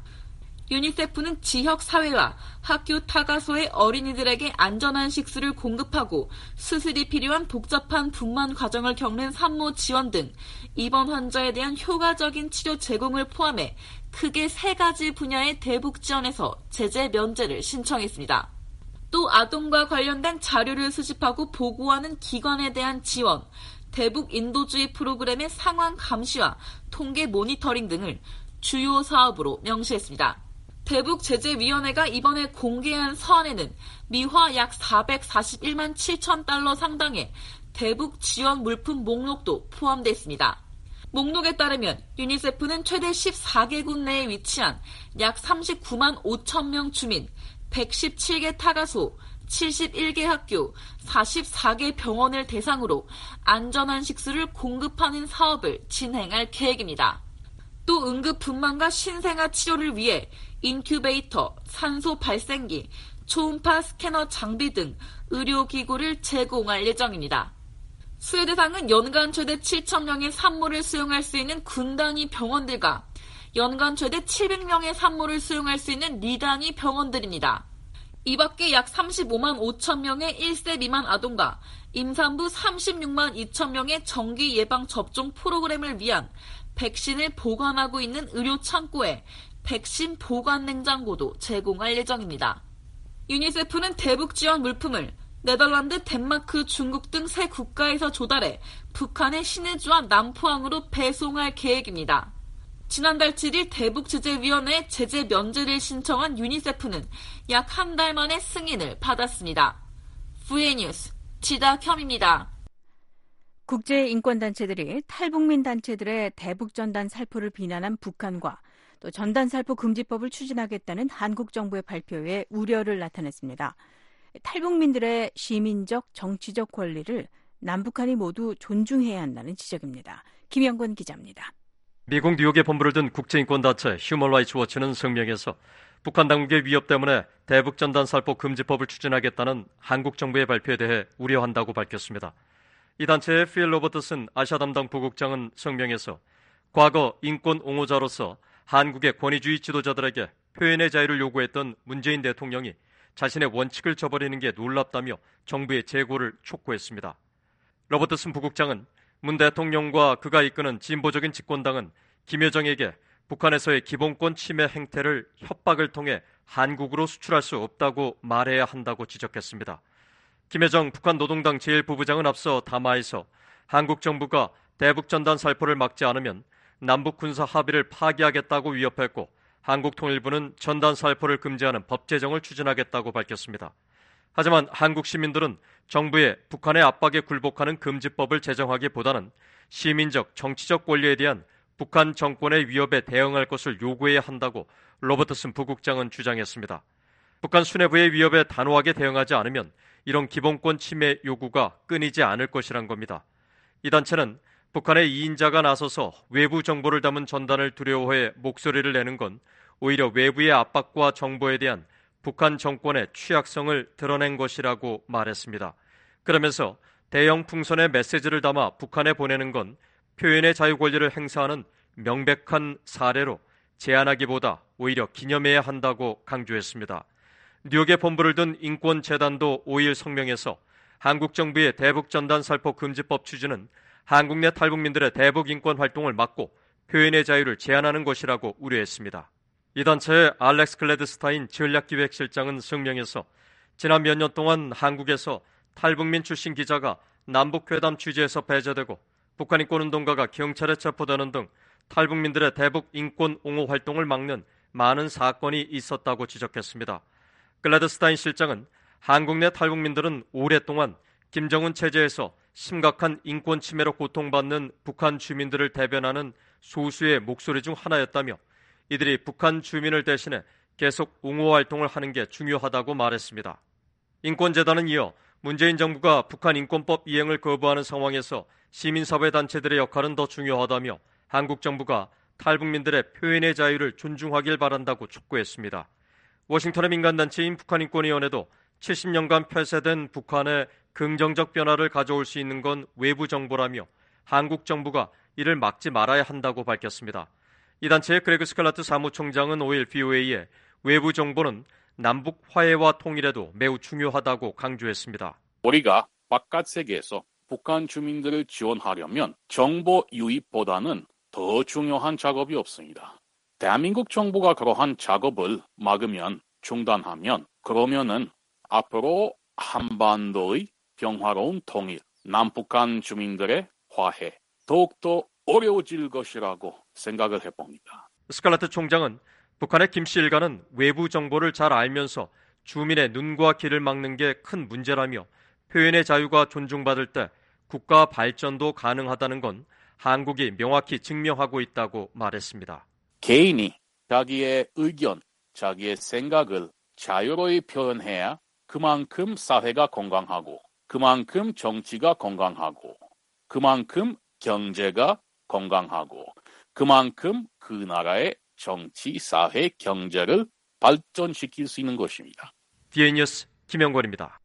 유니세프는 지역사회와 학교 타가소의 어린이들에게 안전한 식수를 공급하고 수술이 필요한 복잡한 분만 과정을 겪는 산모 지원 등 입원 환자에 대한 효과적인 치료 제공을 포함해 크게 세 가지 분야의 대북 지원에서 제재 면제를 신청했습니다. 또 아동과 관련된 자료를 수집하고 보고하는 기관에 대한 지원, 대북 인도주의 프로그램의 상황 감시와 통계 모니터링 등을 주요 사업으로 명시했습니다. 대북제재위원회가 이번에 공개한 서한에는 미화 약 사백사십일만 칠천 달러 상당의 대북 지원 물품 목록도 포함되어 있습니다. 목록에 따르면 유니세프는 최대 십사 개국 내에 위치한 약 삼십구만 오천 명 주민, 백십칠 개 타가소, 칠십일 개 학교, 사십사 개 병원을 대상으로 안전한 식수를 공급하는 사업을 진행할 계획입니다. 또 응급 분만과 신생아 치료를 위해 인큐베이터, 산소 발생기, 초음파 스캐너 장비 등 의료기구를 제공할 예정입니다. 수혜 대상은 연간 최대 칠천 명의 산모를 수용할 수 있는 군 단위 병원들과 연간 최대 칠백 명의 산모를 수용할 수 있는 리 단위 병원들입니다. 이 밖에 약 삼십오만 오천 명의 일 세 미만 아동과 임산부 삼십육만 이천 명의 정기 예방 접종 프로그램을 위한 백신을 보관하고 있는 의료 창고에 백신 보관 냉장고도 제공할 예정입니다. 유니세프는 대북 지원 물품을 네덜란드, 덴마크, 중국 등 세 국가에서 조달해 북한의 신의주와 남포항으로 배송할 계획입니다. 지난달 칠 일 대북제재위원회에 제재 면제를 신청한 유니세프는 약 한 달 만에 승인을 받았습니다. 비에이 뉴스 지다겸입니다. 국제인권단체들이 탈북민 단체들의 대북전단 살포를 비난한 북한과 또 전단살포 금지법을 추진하겠다는 한국 정부의 발표에 우려를 나타냈습니다. 탈북민들의 시민적, 정치적 권리를 남북한이 모두 존중해야 한다는 지적입니다. 김영권 기자입니다. 미국 뉴욕에 본부를 둔 국제인권단체 휴먼 라이츠 워치는 성명에서 북한 당국의 위협 때문에 대북전단 살포 금지법을 추진하겠다는 한국 정부의 발표에 대해 우려한다고 밝혔습니다. 이 단체의 필 로버트슨 아시아 담당 부국장은 성명에서 과거 인권 옹호자로서 한국의 권위주의 지도자들에게 표현의 자유를 요구했던 문재인 대통령이 자신의 원칙을 저버리는 게 놀랍다며 정부의 재고를 촉구했습니다. 로버트슨 부국장은 문 대통령과 그가 이끄는 진보적인 집권당은 김여정에게 북한에서의 기본권 침해 행태를 협박을 통해 한국으로 수출할 수 없다고 말해야 한다고 지적했습니다. 김여정 북한 노동당 제일 부부장은 앞서 담화에서 한국 정부가 대북전단 살포를 막지 않으면 남북 군사 합의를 파기하겠다고 위협했고 한국 통일부는 전단 살포를 금지하는 법 제정을 추진하겠다고 밝혔습니다. 하지만 한국 시민들은 정부의 북한의 압박에 굴복하는 금지법을 제정하기보다는 시민적, 정치적 권리에 대한 북한 정권의 위협에 대응할 것을 요구해야 한다고 로버트슨 부국장은 주장했습니다. 북한 수뇌부의 위협에 단호하게 대응하지 않으면 이런 기본권 침해 요구가 끊이지 않을 것이란 겁니다. 이 단체는 북한의 이인자가 나서서 외부 정보를 담은 전단을 두려워해 목소리를 내는 건 오히려 외부의 압박과 정보에 대한 북한 정권의 취약성을 드러낸 것이라고 말했습니다. 그러면서 대형 풍선의 메시지를 담아 북한에 보내는 건 표현의 자유 권리를 행사하는 명백한 사례로 제안하기보다 오히려 기념해야 한다고 강조했습니다. 뉴욕에 본부를 둔 인권재단도 오일 성명에서 한국 정부의 대북전단 살포 금지법 취지는 한국 내 탈북민들의 대북 인권 활동을 막고 표현의 자유를 제한하는 것이라고 우려했습니다. 이 단체의 알렉스 글래드스타인 전략기획실장은 성명에서 지난 몇 년 동안 한국에서 탈북민 출신 기자가 남북회담 취재에서 배제되고 북한 인권운동가가 경찰에 체포되는 등 탈북민들의 대북 인권 옹호 활동을 막는 많은 사건이 있었다고 지적했습니다. 글래드스타인 실장은 한국 내 탈북민들은 오랫동안 김정은 체제에서 심각한 인권 침해로 고통받는 북한 주민들을 대변하는 소수의 목소리 중 하나였다며 이들이 북한 주민을 대신해 계속 옹호 활동을 하는 게 중요하다고 말했습니다. 인권재단은 이어 문재인 정부가 북한 인권법 이행을 거부하는 상황에서 시민사회 단체들의 역할은 더 중요하다며 한국 정부가 탈북민들의 표현의 자유를 존중하길 바란다고 촉구했습니다. 워싱턴의 민간단체인 북한인권위원회도 칠십 년간 폐쇄된 북한의 긍정적 변화를 가져올 수 있는 건 외부 정보라며 한국 정부가 이를 막지 말아야 한다고 밝혔습니다. 이 단체의 그레그 스칼라트 사무총장은 오일 브이오에이에 외부 정보는 남북 화해와 통일에도 매우 중요하다고 강조했습니다. 우리가 바깥 세계에서 북한 주민들을 지원하려면 정보 유입보다는 더 중요한 작업이 없습니다. 대한민국 정부가 그러한 작업을 막으면, 중단하면, 그러면은 앞으로 한반도의 평화로운 통일, 남북한 주민들의 화해, 더욱더 어려워질 것이라고 생각을 해봅니다. 스칼라트 총장은 북한의 김씨 일가는 외부 정보를 잘 알면서 주민의 눈과 귀를 막는 게 큰 문제라며 표현의 자유가 존중받을 때 국가 발전도 가능하다는 건 한국이 명확히 증명하고 있다고 말했습니다. 개인이 자기의 의견, 자기의 생각을 자유로이 표현해야 그만큼 사회가 건강하고 그만큼 정치가 건강하고 그만큼 경제가 건강하고 그만큼 그 나라의 정치, 사회, 경제를 발전시킬 수 있는 것입니다. 디에이뉴스 김영권입니다.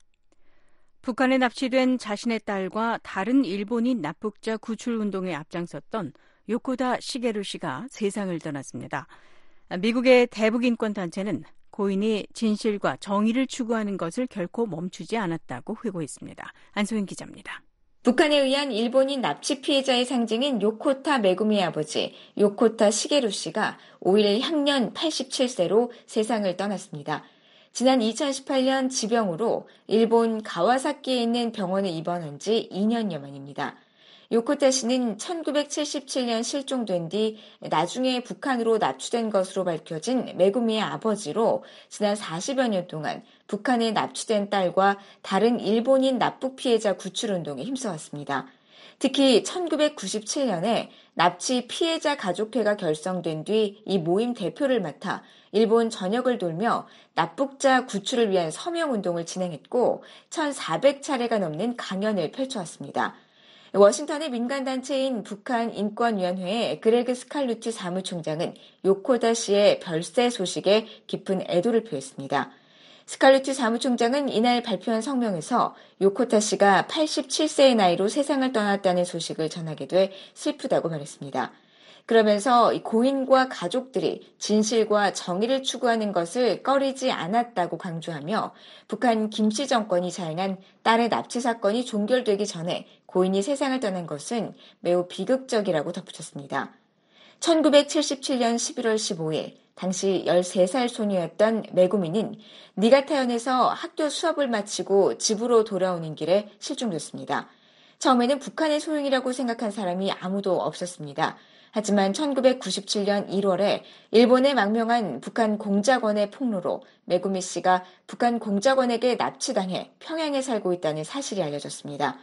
북한에 납치된 자신의 딸과 다른 일본인 납북자 구출 운동에 앞장섰던 요코다 시게루 씨가 세상을 떠났습니다. 미국의 대북인권단체는 고인이 진실과 정의를 추구하는 것을 결코 멈추지 않았다고 회고했습니다. 안소영 기자입니다. 북한에 의한 일본인 납치 피해자의 상징인 요코타 메구미의 아버지 요코타 시게루 씨가 오일 향년 팔십칠 세로 세상을 떠났습니다. 지난 이천십팔 년 지병으로 일본 가와사키에 있는 병원에 입원한 지 이 년여 만입니다. 요코타 씨는 천구백칠십칠 년 실종된 뒤 나중에 북한으로 납치된 것으로 밝혀진 메구미의 아버지로 지난 사십여 년 동안 북한에 납치된 딸과 다른 일본인 납북 피해자 구출운동에 힘써왔습니다. 특히 천구백구십칠 년에 납치 피해자 가족회가 결성된 뒤 이 모임 대표를 맡아 일본 전역을 돌며 납북자 구출을 위한 서명운동을 진행했고 천사백 차례가 넘는 강연을 펼쳐왔습니다. 워싱턴의 민간단체인 북한인권위원회의 그레그 스칼루티 사무총장은 요코다 씨의 별세 소식에 깊은 애도를 표했습니다. 스칼루티 사무총장은 이날 발표한 성명에서 요코타 씨가 팔십칠 세의 나이로 세상을 떠났다는 소식을 전하게 돼 슬프다고 말했습니다. 그러면서 고인과 가족들이 진실과 정의를 추구하는 것을 꺼리지 않았다고 강조하며 북한 김씨 정권이 자행한 딸의 납치 사건이 종결되기 전에 고인이 세상을 떠난 것은 매우 비극적이라고 덧붙였습니다. 천구백칠십칠 년 십일월 십오일 당시 열세 살 소녀였던 메구미는 니가타현에서 학교 수업을 마치고 집으로 돌아오는 길에 실종됐습니다. 처음에는 북한의 소행이라고 생각한 사람이 아무도 없었습니다. 하지만 천구백구십칠 년 일월에 일본의 망명한 북한 공작원의 폭로로 메구미 씨가 북한 공작원에게 납치당해 평양에 살고 있다는 사실이 알려졌습니다.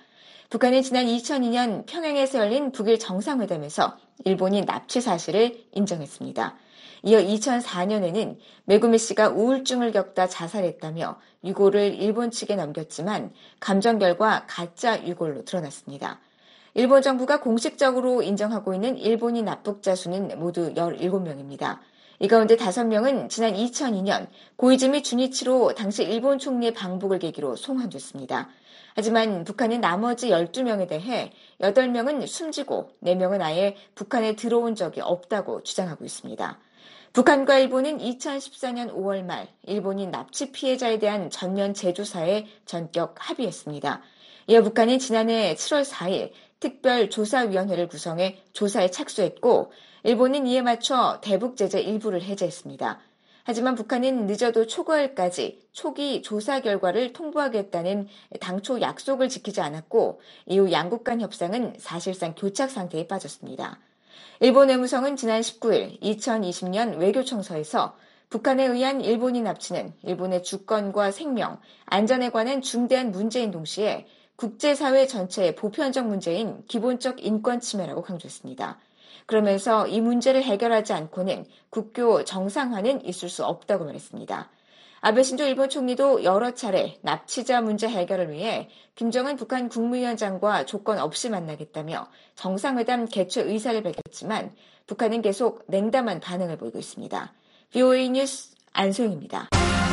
북한은 지난 이천이 년 평양에서 열린 북일 정상회담에서 일본이 납치 사실을 인정했습니다. 이어 이천사 년에는 메구미 씨가 우울증을 겪다 자살했다며 유골을 일본 측에 넘겼지만 감정 결과 가짜 유골로 드러났습니다. 일본 정부가 공식적으로 인정하고 있는 일본인 납북자 수는 모두 열일곱 명입니다. 이 가운데 다섯 명은 지난 이천이 년 고이즈미 주니치로 당시 일본 총리의 방북을 계기로 송환됐습니다. 하지만 북한은 나머지 열두 명에 대해 여덟 명은 숨지고 네 명은 아예 북한에 들어온 적이 없다고 주장하고 있습니다. 북한과 일본은 이천십사 년 오월 말 일본인 납치 피해자에 대한 전면 재조사에 전격 합의했습니다. 이어 북한은 지난해 칠월 사일 특별조사위원회를 구성해 조사에 착수했고 일본은 이에 맞춰 대북 제재 일부를 해제했습니다. 하지만 북한은 늦어도 초가을까지 초기 조사 결과를 통보하겠다는 당초 약속을 지키지 않았고 이후 양국 간 협상은 사실상 교착 상태에 빠졌습니다. 일본 외무성은 지난 십구 일 이천이십 년 외교청서에서 북한에 의한 일본인 납치는 일본의 주권과 생명, 안전에 관한 중대한 문제인 동시에 국제사회 전체의 보편적 문제인 기본적 인권 침해라고 강조했습니다. 그러면서 이 문제를 해결하지 않고는 국교 정상화는 있을 수 없다고 말했습니다. 아베 신조 일본 총리도 여러 차례 납치자 문제 해결을 위해 김정은 북한 국무위원장과 조건 없이 만나겠다며 정상회담 개최 의사를 밝혔지만 북한은 계속 냉담한 반응을 보이고 있습니다. 브이오에이 뉴스 안소영입니다.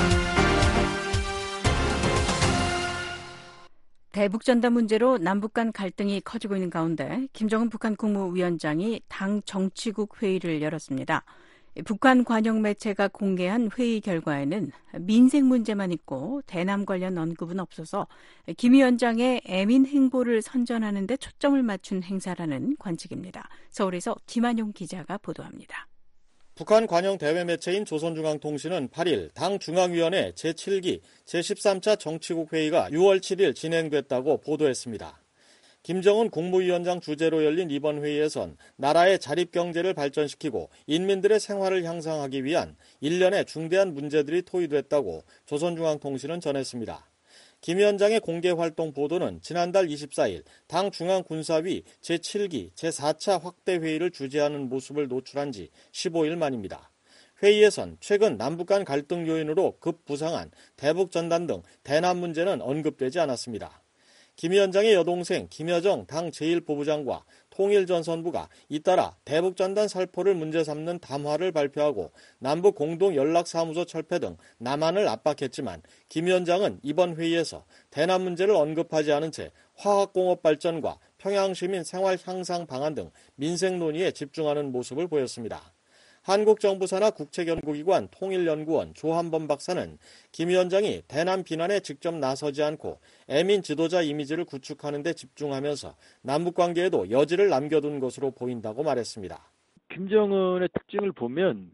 대북전단 문제로 남북 간 갈등이 커지고 있는 가운데 김정은 북한 국무위원장이 당 정치국 회의를 열었습니다. 북한 관영 매체가 공개한 회의 결과에는 민생 문제만 있고 대남 관련 언급은 없어서 김 위원장의 애민 행보를 선전하는 데 초점을 맞춘 행사라는 관측입니다. 서울에서 김한용 기자가 보도합니다. 북한 관영 대외 매체인 조선중앙통신은 팔 일 당 중앙위원회 제칠 기 제십삼 차 정치국 회의가 유월 칠일 진행됐다고 보도했습니다. 김정은 국무위원장 주재로 열린 이번 회의에선 나라의 자립경제를 발전시키고 인민들의 생활을 향상하기 위한 일련의 중대한 문제들이 토의됐다고 조선중앙통신은 전했습니다. 김 위원장의 공개활동 보도는 지난달 이십사 일 당 중앙군사위 제칠 기 제사 차 확대회의를 주재하는 모습을 노출한 지 십오 일 만입니다. 회의에선 최근 남북 간 갈등 요인으로 급부상한 대북전단 등 대남 문제는 언급되지 않았습니다. 김 위원장의 여동생 김여정 당 제일 부부장과 통일전선부가 잇따라 대북전단 살포를 문제 삼는 담화를 발표하고 남북 공동연락사무소 철폐 등 남한을 압박했지만 김 위원장은 이번 회의에서 대남 문제를 언급하지 않은 채 화학공업 발전과 평양시민 생활 향상 방안 등 민생 논의에 집중하는 모습을 보였습니다. 한국정부 산하 국책연구기관 통일연구원 조한범 박사는 김 위원장이 대남 비난에 직접 나서지 않고 애민 지도자 이미지를 구축하는 데 집중하면서 남북관계에도 여지를 남겨둔 것으로 보인다고 말했습니다. 김정은의 특징을 보면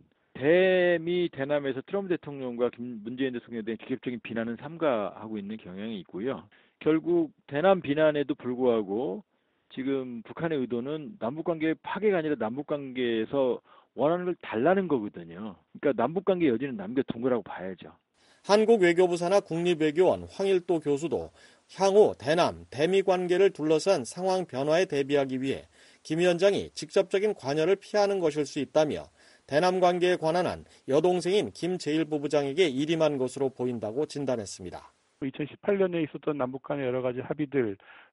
대미 대남에서 트럼프 대통령과 김 문재인 대통령에 대한 직접적인 비난은 삼가하고 있는 경향이 있고요. 결국 대남 비난에도 불구하고 지금 북한의 의도는 남북관계 파괴가 아니라 남북관계에서 원하는 걸 달라는 거거든요. 그러니까 남북관계 여지는 남겨둔 거라고 봐야죠. 한국 외교부 산하 국립외교원 황일도 교수도 향후 대남, 대미 관계를 둘러싼 상황 변화에 대비하기 위해 김 위원장이 직접적인 관여를 피하는 것일 수 있다며 대남 관계에 관한 한 여동생인 김 제일 부부장에게 일임한 것으로 보인다고 진단했습니다. 이천십팔 년에 있었던 남북 간의 여러 가지 합의들을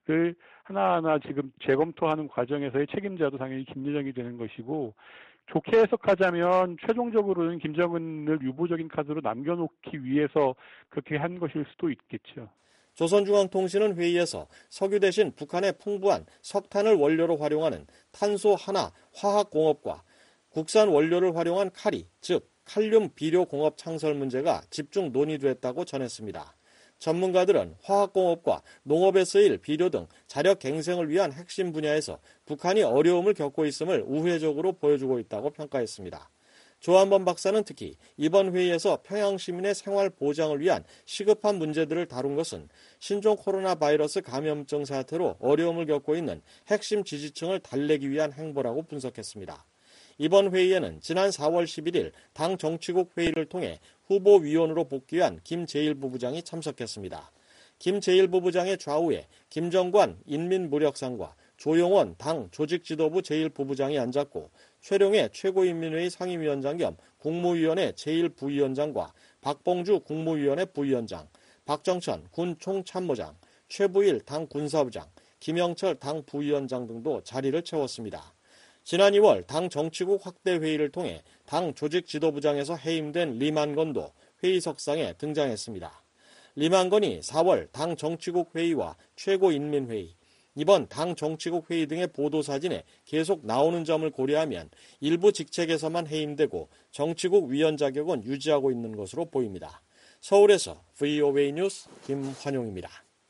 하나하나 지금 재검토하는 과정에서의 책임자도 당연히 김여정이 되는 것이고, 좋게 해석하자면 최종적으로는 김정은을 유보적인 카드로 남겨놓기 위해서 그렇게 한 것일 수도 있겠죠. 조선중앙통신은 회의에서 석유 대신 북한의 풍부한 석탄을 원료로 활용하는 탄소 하나 화학공업과 국산 원료를 활용한 카리, 즉 칼륨 비료 공업 창설 문제가 집중 논의됐다고 전했습니다. 전문가들은 화학공업과 농업에 쓰일 비료 등 자력 갱생을 위한 핵심 분야에서 북한이 어려움을 겪고 있음을 우회적으로 보여주고 있다고 평가했습니다. 조한범 박사는 특히 이번 회의에서 평양 시민의 생활 보장을 위한 시급한 문제들을 다룬 것은 신종 코로나 바이러스 감염증 사태로 어려움을 겪고 있는 핵심 지지층을 달래기 위한 행보라고 분석했습니다. 이번 회의에는 지난 사월 십일일 당 정치국 회의를 통해 후보위원으로 복귀한 김 제일 부부장이 참석했습니다. 김 제일 부부장의 좌우에 김정관 인민무력상과 조용원 당 조직지도부 제일 부부장이 앉았고 최룡해 최고인민회의 상임위원장 겸 국무위원회 제일 부위원장과 박봉주 국무위원회 부위원장, 박정천 군 총참모장, 최부일 당 군사부장, 김영철 당 부위원장 등도 자리를 채웠습니다. 지난 이월 당 정치국 확대 회의를 통해 당 조직지도부장에서 해임된 리만건도 회의석상에 등장했습니다. 리만건이 사월 당 정치국 회의와 최고인민회의, 이번 당 정치국 회의 등의 보도사진에 계속 나오는 점을 고려하면 일부 직책에서만 해임되고 정치국 위원 자격은 유지하고 있는 것으로 보입니다. 서울에서 브이오에이 뉴스 김환용입니다.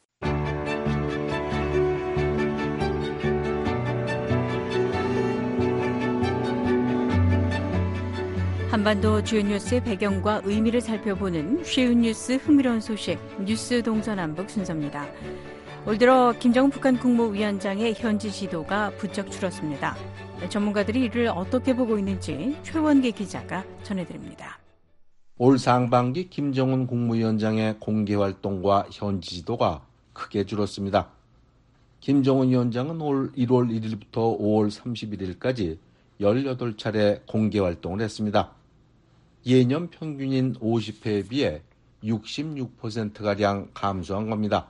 한반도 주요 뉴스의 배경과 의미를 살펴보는 쉬운 뉴스 흥미로운 소식 뉴스 동서남북 순서입니다. 올 들어 김정은 북한 국무위원장의 현지 지도가 부쩍 줄었습니다. 전문가들이 이를 어떻게 보고 있는지 최원계 기자가 전해드립니다. 올 상반기 김정은 국무위원장의 공개활동과 현지 지도가 크게 줄었습니다. 김정은 위원장은 올 일월 일일부터 오월 삼십일일까지 열여덟 차례 공개활동을 했습니다. 예년 평균인 오십 회에 비해 육십육 퍼센트가량 감소한 겁니다.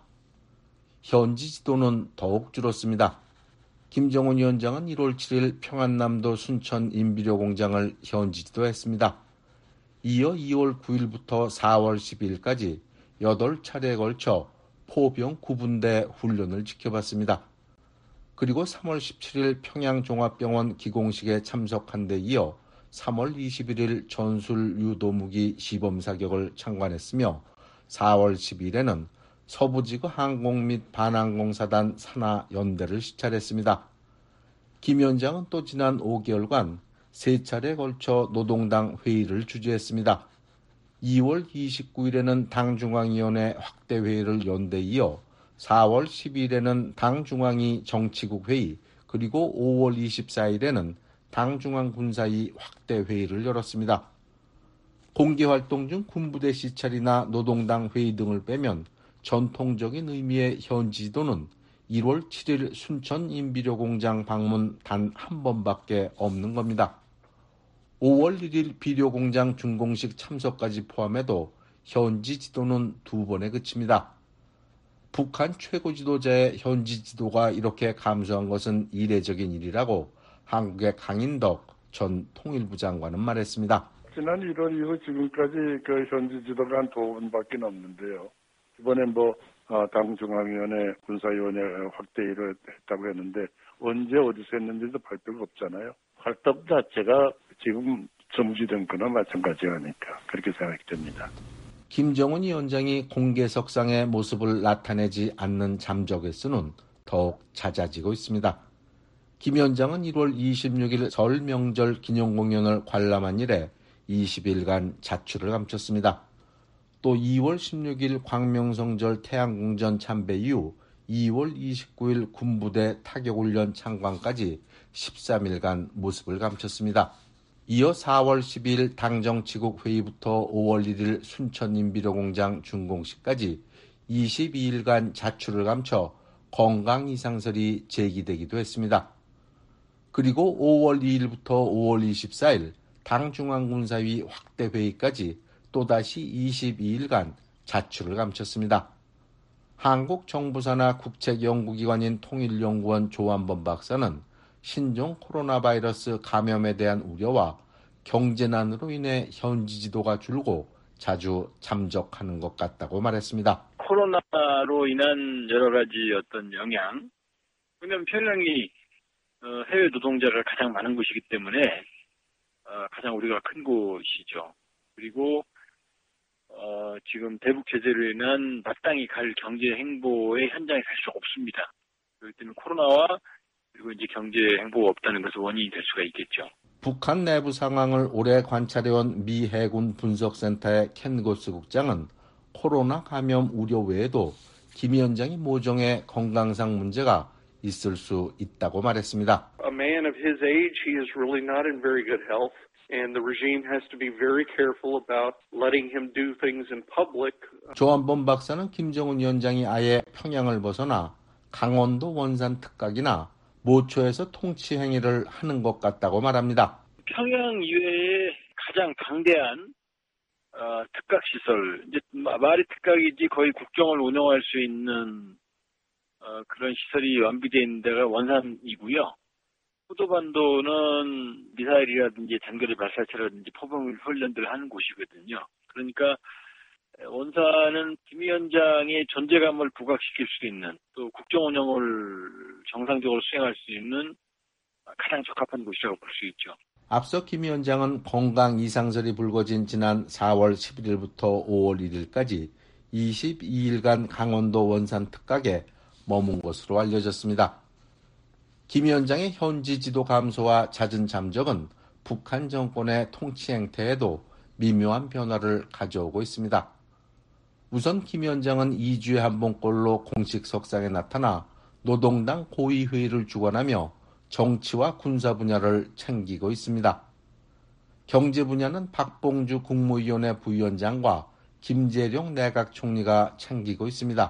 현지 지도는 더욱 줄었습니다. 김정은 위원장은 일월 칠일 평안남도 순천 인비료 공장을 현지 지도했습니다. 이어 이월 구일부터 사월 십이일까지 여덟 차례에 걸쳐 포병 구 분대 훈련을 지켜봤습니다. 그리고 삼월 십칠일 평양종합병원 기공식에 참석한 데 이어 삼월 이십일일 전술 유도무기 시범 사격을 참관했으며 사월 십이일에는 서부지구 항공 및 반항공사단 산하 연대를 시찰했습니다. 김 위원장은 또 지난 오 개월간 세 차례에 걸쳐 노동당 회의를 주재했습니다. 이월 이십구일에는 당중앙위원회 확대 회의를 연 데 이어 사월 십이일에는 당중앙위 정치국 회의, 그리고 오월 이십사일에는 당중앙군사위 확대 회의를 열었습니다. 공개활동 중 군부대 시찰이나 노동당 회의 등을 빼면 전통적인 의미의 현지 지도는 일월 칠일 순천 인비료 공장 방문 단 한 번밖에 없는 겁니다. 오월 일일 비료 공장 준공식 참석까지 포함해도 현지 지도는 두 번에 그칩니다. 북한 최고 지도자의 현지 지도가 이렇게 감소한 것은 이례적인 일이라고 한국의 강인덕 전 통일부 장관은 말했습니다. 지난 일월 이후 지금까지 그 현지 지도가 한 두 번밖에 없는데요. 이번에 뭐 당중앙위원회 군사위원회 확대를 했다고 했는데 언제 어디서 했는지도 발표가 없잖아요. 활동 자체가 지금 정지된 거나 마찬가지라니까 그렇게 생각이 됩니다. 김정은 위원장이 공개석상의 모습을 나타내지 않는 잠적의 수는 더욱 잦아지고 있습니다. 김 위원장은 일월 이십육일 설 명절 기념공연을 관람한 이래 이십일간 자취를 감췄습니다. 또 이월 십육일 광명성절 태양궁전 참배 이후 이월 이십구일 군부대 타격훈련 참관까지 십삼일간 모습을 감췄습니다. 이어 사월 십이일 당정치국 회의부터 오월 일일 순천인비료공장 준공식까지 이십이일간 자취를 감춰 건강 이상설이 제기되기도 했습니다. 그리고 오월 이일부터 오월 이십사일 당중앙군사위 확대 회의까지 또다시 이십이일간 자취를 감췄습니다. 한국 정부사나 국책연구기관인 통일연구원 조한범 박사는 신종 코로나 바이러스 감염에 대한 우려와 경제난으로 인해 현지 지도가 줄고 자주 잠적하는 것 같다고 말했습니다. 코로나로 인한 여러 가지 어떤 영향, 왜냐하면 평양이 해외 노동자가 가장 많은 곳이기 때문에 가장 우리가 큰 곳이죠. 그리고 어, 지금 대북 제재로 인한 마땅히 갈 경제 행보의 현장에 갈 수가 없습니다. 그렇기 때문에 코로나와 그리고 이제 경제 행보가 없다는 것은 원인이 될 수가 있겠죠. 북한 내부 상황을 오래 관찰해온 미 해군 분석센터의 켄 고스 국장은 코로나 감염 우려 외에도 김 위원장이 모종의 건강상 문제가 있을 수 있다고 말했습니다. A man of his age, he is really not in very good health. And the regime has to be very careful about letting him do things in public. 조한범 박사는 김정은 위원장이 아예 평양을 벗어나 강원도 원산 특각이나 모초에서 통치 행위를 하는 것 같다고 말합니다. 평양 이외에 가장 강대한 어, 특각 시설, 이제 말이 특각이지 거의 국경을 운영할 수 있는 어, 그런 시설이 완비되어 있는 데가 원산이고요. 호도반도는 미사일이라든지 단거리 발사체라든지 포병 훈련들을 하는 곳이거든요. 그러니까 원산은 김 위원장의 존재감을 부각시킬 수 있는 또 국정 운영을 정상적으로 수행할 수 있는 가장 적합한 곳이라고 볼 수 있죠. 앞서 김 위원장은 건강 이상설이 불거진 지난 사월 십일일부터 오월 일일까지 이십이 일간 강원도 원산 특각에 머문 것으로 알려졌습니다. 김 위원장의 현지 지도 감소와 잦은 잠적은 북한 정권의 통치 행태에도 미묘한 변화를 가져오고 있습니다. 우선 김 위원장은 이 주에 한 번꼴로 공식 석상에 나타나 노동당 고위회의를 주관하며 정치와 군사 분야를 챙기고 있습니다. 경제 분야는 박봉주 국무위원회 부위원장과 김재룡 내각 총리가 챙기고 있습니다.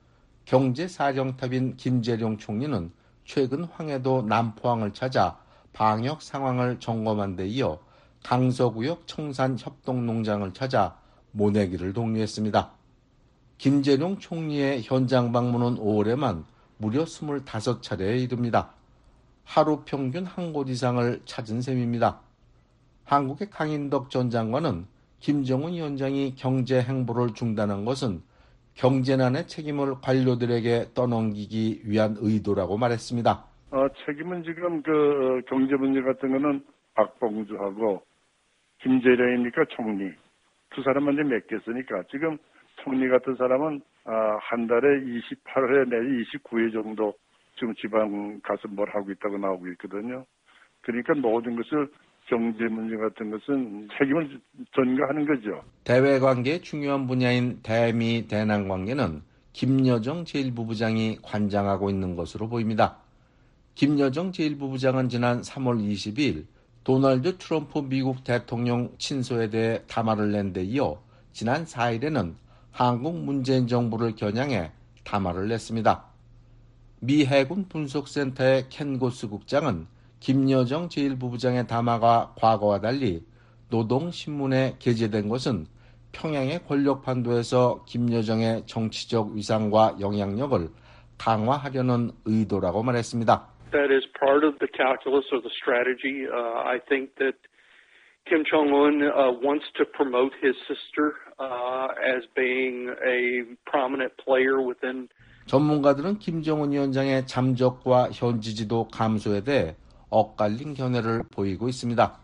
경제사령탑인 김재룡 총리는 최근 황해도 남포항을 찾아 방역 상황을 점검한 데 이어 강서구역 청산 협동농장을 찾아 모내기를 독려했습니다. 김재룡 총리의 현장 방문은 오월에만 무려 스물다섯 차례에 이릅니다. 하루 평균 한 곳 이상을 찾은 셈입니다. 한국의 강인덕 전 장관은 김정은 위원장이 경제 행보를 중단한 것은 경제난의 책임을 관료들에게 떠넘기기 위한 의도라고 말했습니다. 어, 책임은 지금 그 경제 문제 같은 거는 박봉주하고 김재룡이니까 총리 두 사람한테 맡겼으니까 지금 총리 같은 사람은 아, 한 달에 이십팔 회 내지 이십구 회 정도 지금 지방 가서 뭘 하고 있다고 나오고 있거든요. 그러니까 모든 것을 경제 문제 같은 것은 책임을 전가하는 거죠. 대외 관계의 중요한 분야인 대미 대남 관계는 김여정 제일 부부장이 관장하고 있는 것으로 보입니다. 김여정 제일 부부장은 지난 삼월 이십이일 도널드 트럼프 미국 대통령 친소에 대해 담화를 낸 데 이어 지난 사일에는 한국 문재인 정부를 겨냥해 담화를 냈습니다. 미 해군 분석센터의 켄 고스 국장은 김여정 제일 부부장의 담화가 과거와 달리 노동신문에 게재된 것은 평양의 권력 판도에서 김여정의 정치적 위상과 영향력을 강화하려는 의도라고 말했습니다. That is part of the calculus or the strategy. Uh, I think that Kim Jong-un uh, wants to promote his sister uh, as being a prominent player within. 전문가들은 김정은 위원장의 잠적과 현지 지도 감소에 대해 엇갈린 견해를 보이고 있습니다.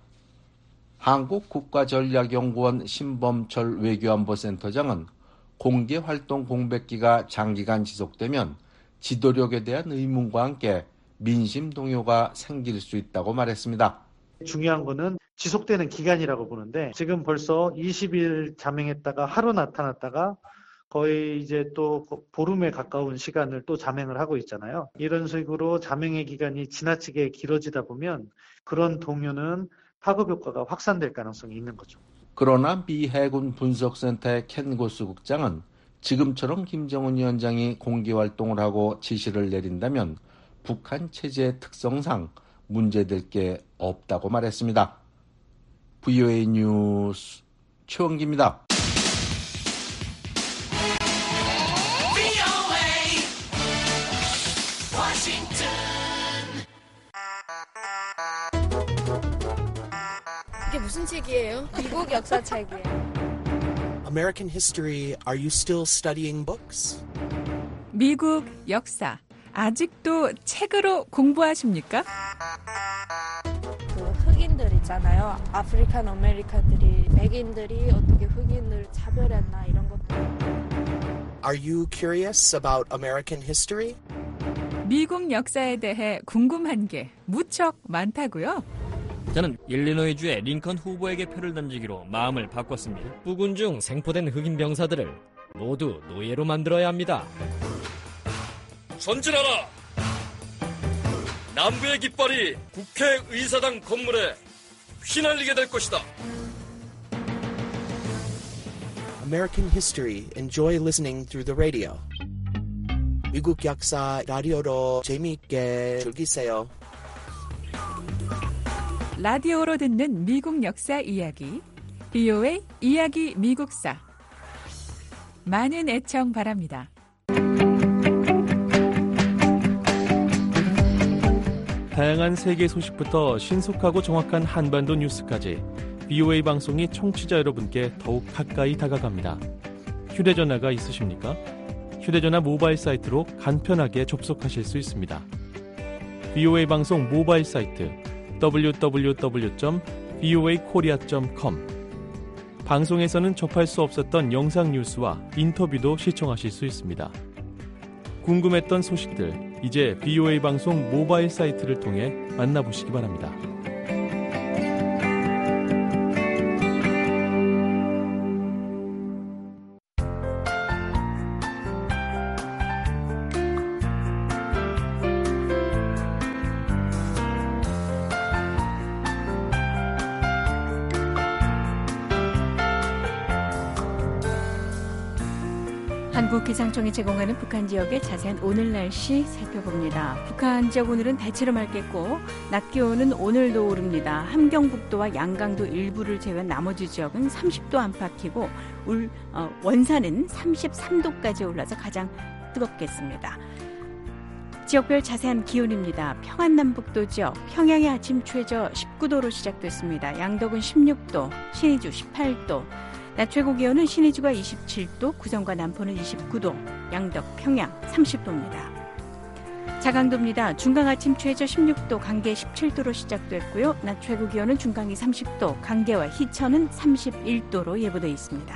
한국국가전략연구원 신범철 외교안보센터장은 공개활동 공백기가 장기간 지속되면 지도력에 대한 의문과 함께 민심 동요가 생길 수 있다고 말했습니다. 중요한 거는 지속되는 기간이라고 보는데 지금 벌써 이십 일 자맹했다가 하루 나타났다가 거의 이제 또 보름에 가까운 시간을 또 자맹을 하고 있잖아요. 이런 식으로 자맹의 기간이 지나치게 길어지다 보면 그런 동요는 파급 효과가 확산될 가능성이 있는 거죠. 그러나 미 해군 분석센터의 켄 고스 국장은 지금처럼 김정은 위원장이 공개활동을 하고 지시를 내린다면 북한 체제의 특성상 문제될 게 없다고 말했습니다. 브이오에이 뉴스 최원기입니다. 이게 무슨 책이에요? 미국 역사책이에요. American history, are you still studying books? 미국 역사, 아직도 책으로 공부하십니까? 그 흑인들 있잖아요. 아프리칸 아메리칸들이, 백인들이 어떻게 흑인을 차별했나 이런 것들. Are you curious about American history? 미국 역사에 대해 궁금한 게 무척 많다고요? 저는 일리노이주의 링컨 후보에게 표를 던지기로 마음을 바꿨습니다. 부군 중 생포된 흑인 병사들을 모두 노예로 만들어야 합니다. 전진하라! 남부의 깃발이 국회의사당 건물에 휘날리게 될 것이다. American history. Enjoy listening through the radio. 미국 역사 라디오로 재미있게 즐기세요. 라디오로 듣는 미국 역사 이야기, 비오에이 이야기 미국사. 많은 애청 바랍니다. 다양한 세계 소식부터 신속하고 정확한 한반도 뉴스까지 비오에이 방송이 청취자 여러분께 더욱 가까이 다가갑니다. 휴대전화가 있으십니까? 휴대전화 모바일 사이트로 간편하게 접속하실 수 있습니다. 비오에이 방송 모바일 사이트 더블유 더블유 더블유 점 비오에이 코리아 점 컴. 방송에서는 접할 수 없었던 영상 뉴스와 인터뷰도 시청하실 수 있습니다. 궁금했던 소식들, 이제 비오에이 방송 모바일 사이트를 통해 만나보시기 바랍니다. 한국기상청이 제공하는 북한 지역의 자세한 오늘 날씨 살펴봅니다. 북한 지역 오늘은 대체로 맑겠고 낮 기온은 오늘도 오릅니다. 함경북도와 양강도 일부를 제외한 나머지 지역은 삼십 도 안팎이고 울, 어, 원산은 삼십삼 도까지 올라서 가장 뜨겁겠습니다. 지역별 자세한 기온입니다. 평안남북도 지역, 평양의 아침 최저 십구 도로 시작됐습니다. 양덕은 십육 도, 신의주 십팔 도, 낮 최고 기온은 신의주가 이십칠 도, 구성과 남포는 이십구 도, 양덕, 평양 삼십 도입니다. 자강도입니다. 중강 아침 최저 십육 도, 강계 십칠 도로 시작됐고요. 낮 최고 기온은 중강이 삼십 도, 강계와 희천은 삼십일 도로 예보되어 있습니다.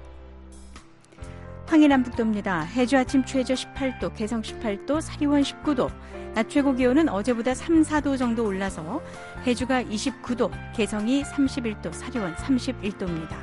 황해남북도입니다. 해주 아침 최저 십팔 도, 개성 십팔 도, 사리원 십구 도, 낮 최고 기온은 어제보다 삼, 사 도 정도 올라서 해주가 이십구 도, 개성이 삼십일 도, 사리원 삼십일 도입니다.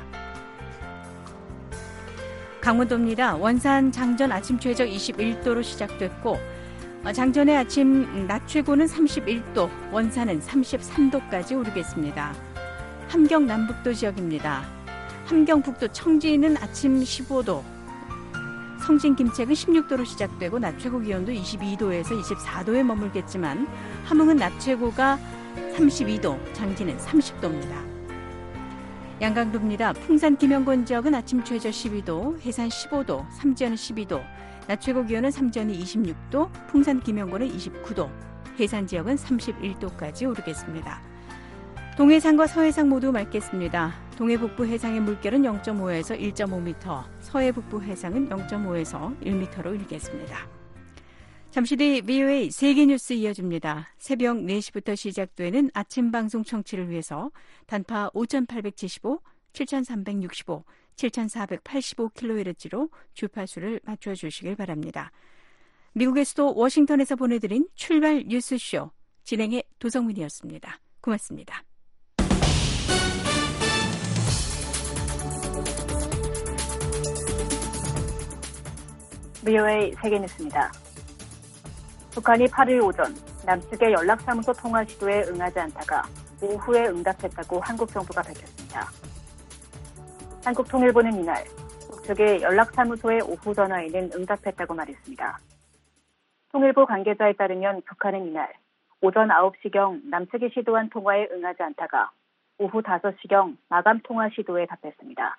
강원도입니다. 원산 장전 아침 최저 이십일 도로 시작됐고 장전의 아침 낮 최고는 삼십일 도, 원산은 삼십삼 도까지 오르겠습니다. 함경 남북도 지역입니다. 함경 북도 청진은 아침 십오 도, 성진 김책은 십육 도로 시작되고 낮 최고 기온도 이십이 도에서 이십사 도에 머물겠지만 함흥은 낮 최고가 삼십이 도, 장진은 삼십 도입니다. 양강도입니다. 풍산 김영권 지역은 아침 최저 십이 도, 해산 십오 도, 삼지연은 십이 도, 낮 최고 기온은 삼지연이 이십육 도, 풍산 김영권은 이십구 도, 해산 지역은 삼십일 도까지 오르겠습니다. 동해상과 서해상 모두 맑겠습니다. 동해 북부 해상의 물결은 영 점 오에서 일 점 오 미터, 서해 북부 해상은 영 점 오에서 일 미터로 일겠습니다. 잠시 뒤 비오에이 세계뉴스 이어집니다. 새벽 네 시부터 시작되는 아침 방송 청취를 위해서 단파 오천팔백칠십오, 칠천삼백육십오, 칠천사백팔십오 킬로헤르츠로 주파수를 맞춰주시길 바랍니다. 미국의 수도 워싱턴에서 보내드린 출발 뉴스쇼, 진행의 도성민이었습니다. 고맙습니다. 비오에이 세계뉴스입니다. 북한이 팔 일 오전 남측의 연락사무소 통화 시도에 응하지 않다가 오후에 응답했다고 한국 정부가 밝혔습니다. 한국통일보는 이날 북측의 연락사무소의 오후 전화에는 응답했다고 말했습니다. 통일부 관계자에 따르면 북한은 이날 오전 아홉 시경 남측이 시도한 통화에 응하지 않다가 오후 다섯 시경 마감 통화 시도에 답했습니다.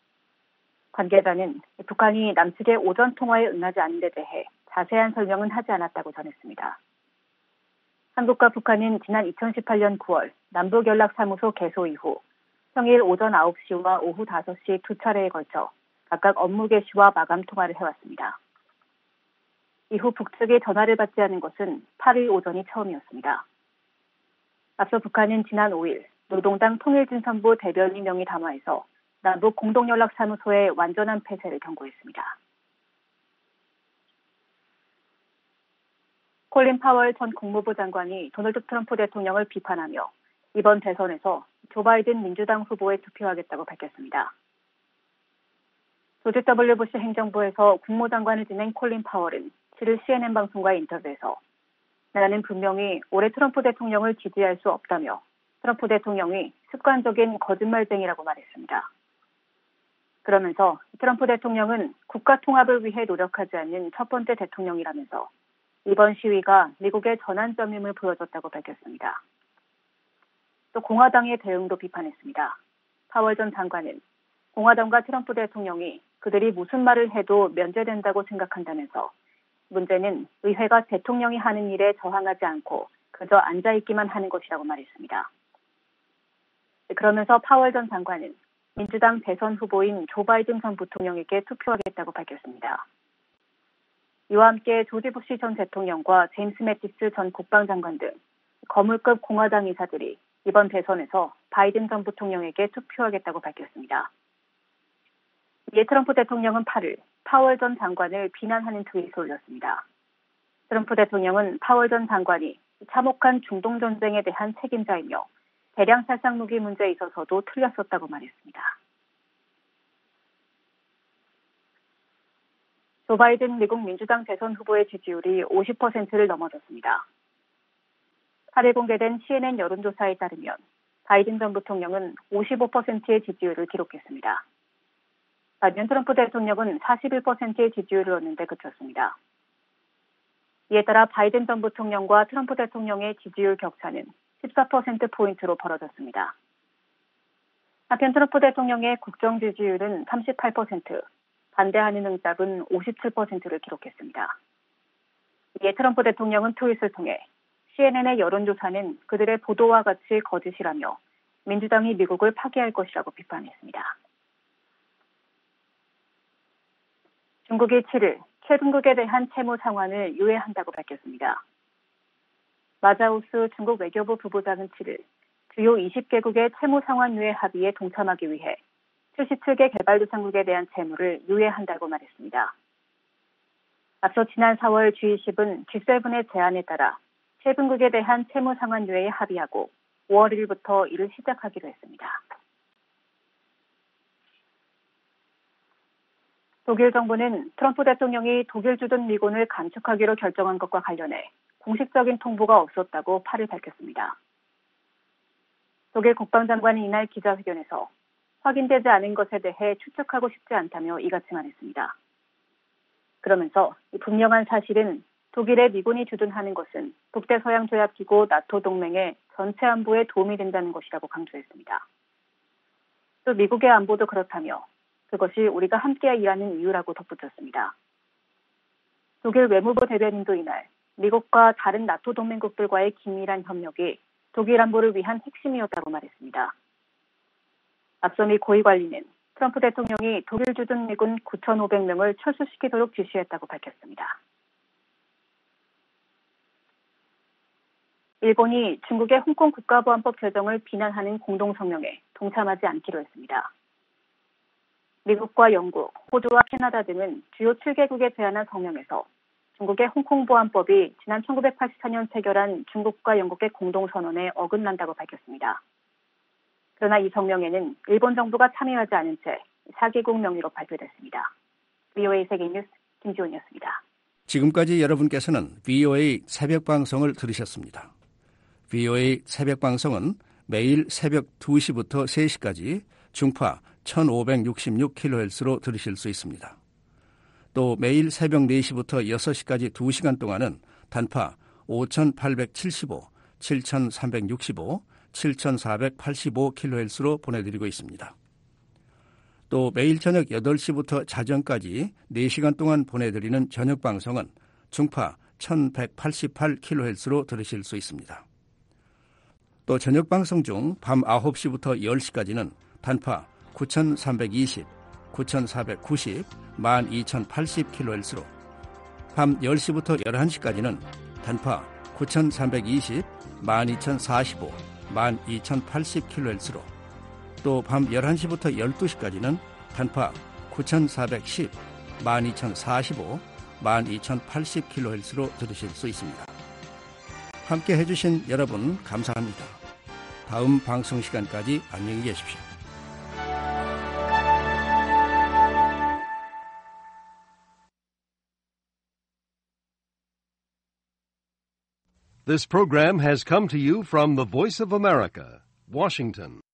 관계자는 북한이 남측의 오전 통화에 응하지 않은 데 대해 자세한 설명은 하지 않았다고 전했습니다. 한국과 북한은 지난 이천십팔 년 구월 남북연락사무소 개소 이후 평일 오전 아홉 시와 오후 다섯 시 두 차례에 걸쳐 각각 업무 개시와 마감 통화를 해왔습니다. 이후 북측의 전화를 받지 않은 것은 팔 일 오전이 처음이었습니다. 앞서 북한은 지난 오 일 노동당 통일진선부 대변인 명의 담화에서 남북 공동연락사무소의 완전한 폐쇄를 경고했습니다. 콜린 파월 전 국무부 장관이 도널드 트럼프 대통령을 비판하며 이번 대선에서 조 바이든 민주당 후보에 투표하겠다고 밝혔습니다. 조지 더블유 부시 행정부에서 국무장관을 지낸 콜린 파월은 칠 일 씨엔엔 방송과의 인터뷰에서 나는 분명히 올해 트럼프 대통령을 지지할 수 없다며 트럼프 대통령이 습관적인 거짓말쟁이라고 말했습니다. 그러면서 트럼프 대통령은 국가 통합을 위해 노력하지 않는 첫 번째 대통령이라면서 이번 시위가 미국의 전환점임을 보여줬다고 밝혔습니다. 또 공화당의 대응도 비판했습니다. 파월 전 장관은 공화당과 트럼프 대통령이 그들이 무슨 말을 해도 면제된다고 생각한다면서 문제는 의회가 대통령이 하는 일에 저항하지 않고 그저 앉아있기만 하는 것이라고 말했습니다. 그러면서 파월 전 장관은 민주당 대선 후보인 조 바이든 전 부통령에게 투표하겠다고 밝혔습니다. 이와 함께 조지 부시 전 대통령과 제임스 매티스 전 국방장관 등 거물급 공화당 인사들이 이번 대선에서 바이든 전 부통령에게 투표하겠다고 밝혔습니다. 이에 트럼프 대통령은 팔일 파월 전 장관을 비난하는 트윗을 올렸습니다. 트럼프 대통령은 파월 전 장관이 참혹한 중동 전쟁에 대한 책임자이며 대량 살상 무기 문제에 있어서도 틀렸었다고 말했습니다. 조 바이든 미국 민주당 대선 후보의 지지율이 오십 퍼센트를 넘어섰습니다. 팔일 공개된 씨엔엔 여론조사에 따르면 바이든 전 부통령은 오십오 퍼센트의 지지율을 기록했습니다. 반면 트럼프 대통령은 사십일 퍼센트의 지지율을 얻는 데 그쳤습니다. 이에 따라 바이든 전 부통령과 트럼프 대통령의 지지율 격차는 십사 퍼센트포인트로 벌어졌습니다. 한편 트럼프 대통령의 국정 지지율은 삼십팔 퍼센트, 반대하는 응답은 오십칠 퍼센트를 기록했습니다. 이에 트럼프 대통령은 트윗을 통해 씨엔엔의 여론조사는 그들의 보도와 같이 거짓이라며 민주당이 미국을 파괴할 것이라고 비판했습니다. 중국이 칠일 최중국에 대한 채무 상환을 유예한다고 밝혔습니다. 마자우스 중국 외교부 부부장은 칠일 주요 이십 개국의 채무 상환 유예 합의에 동참하기 위해 칠십칠 개 개발도상국에 대한 채무를 유예한다고 말했습니다. 앞서 지난 사월 지 이십은 지 세븐의 제안에 따라 최중국에 대한 채무 상환 유예에 합의하고 오월 일일부터 이를 시작하기로 했습니다. 독일 정부는 트럼프 대통령이 독일 주둔 미군을 감축하기로 결정한 것과 관련해 공식적인 통보가 없었다고 팔일 밝혔습니다. 독일 국방장관은 이날 기자회견에서 확인되지 않은 것에 대해 추측하고 싶지 않다며 이같이 말했습니다. 그러면서 분명한 사실은 독일에 미군이 주둔하는 것은 북대서양조약기구 나토 동맹의 전체 안보에 도움이 된다는 것이라고 강조했습니다. 또 미국의 안보도 그렇다며 그것이 우리가 함께 일하는 이유라고 덧붙였습니다. 독일 외무부 대변인도 이날 미국과 다른 나토 동맹국들과의 긴밀한 협력이 독일 안보를 위한 핵심이었다고 말했습니다. 앞서 미 고위 관리는 트럼프 대통령이 독일 주둔 미군 구천오백 명을 철수시키도록 지시했다고 밝혔습니다. 일본이 중국의 홍콩 국가보안법 제정을 비난하는 공동성명에 동참하지 않기로 했습니다. 미국과 영국, 호주와 캐나다 등은 주요 칠 개국에 제안한 성명에서 중국의 홍콩 보안법이 지난 천구백팔십사 년 체결한 중국과 영국의 공동선언에 어긋난다고 밝혔습니다. 그러나 이 성명에는 일본 정부가 참여하지 않은 채 사 개국 명의로 발표됐습니다. 브이오에이 세계뉴스 김지훈이었습니다. 지금까지 여러분께서는 브이오에이 새벽방송을 들으셨습니다. 브이오에이 새벽방송은 매일 새벽 두 시부터 세 시까지 중파 천오백육십육 킬로헤르츠로 들으실 수 있습니다. 또 매일 새벽 네 시부터 여섯 시까지 두 시간 동안은 단파 오천팔백칠십오, 칠천삼백육십오, 칠천사백팔십오 킬로헤르츠로 보내드리고 있습니다. 또 매일 저녁 여덟 시부터 자정까지 네 시간 동안 보내드리는 저녁방송은 중파 천백팔십팔 킬로헤르츠로 들으실 수 있습니다. 또 저녁방송 중 밤 아홉 시부터 열 시까지는 단파 구천삼백이십, 구천사백구십, 만 이천팔십 킬로헤르츠로 밤 열 시부터 열한 시까지는 단파 구천삼백이십, 만 이천사십오, 만 이천팔십 킬로헤르츠로 또 밤 열한 시부터 열두 시까지는 단파 구천사백십, 만 이천사십오, 만 이천팔십 킬로헤르츠로 들으실 수 있습니다. 함께 해주신 여러분 감사합니다. 다음 방송 시간까지 안녕히 계십시오. This program has come to you from the Voice of America, Washington.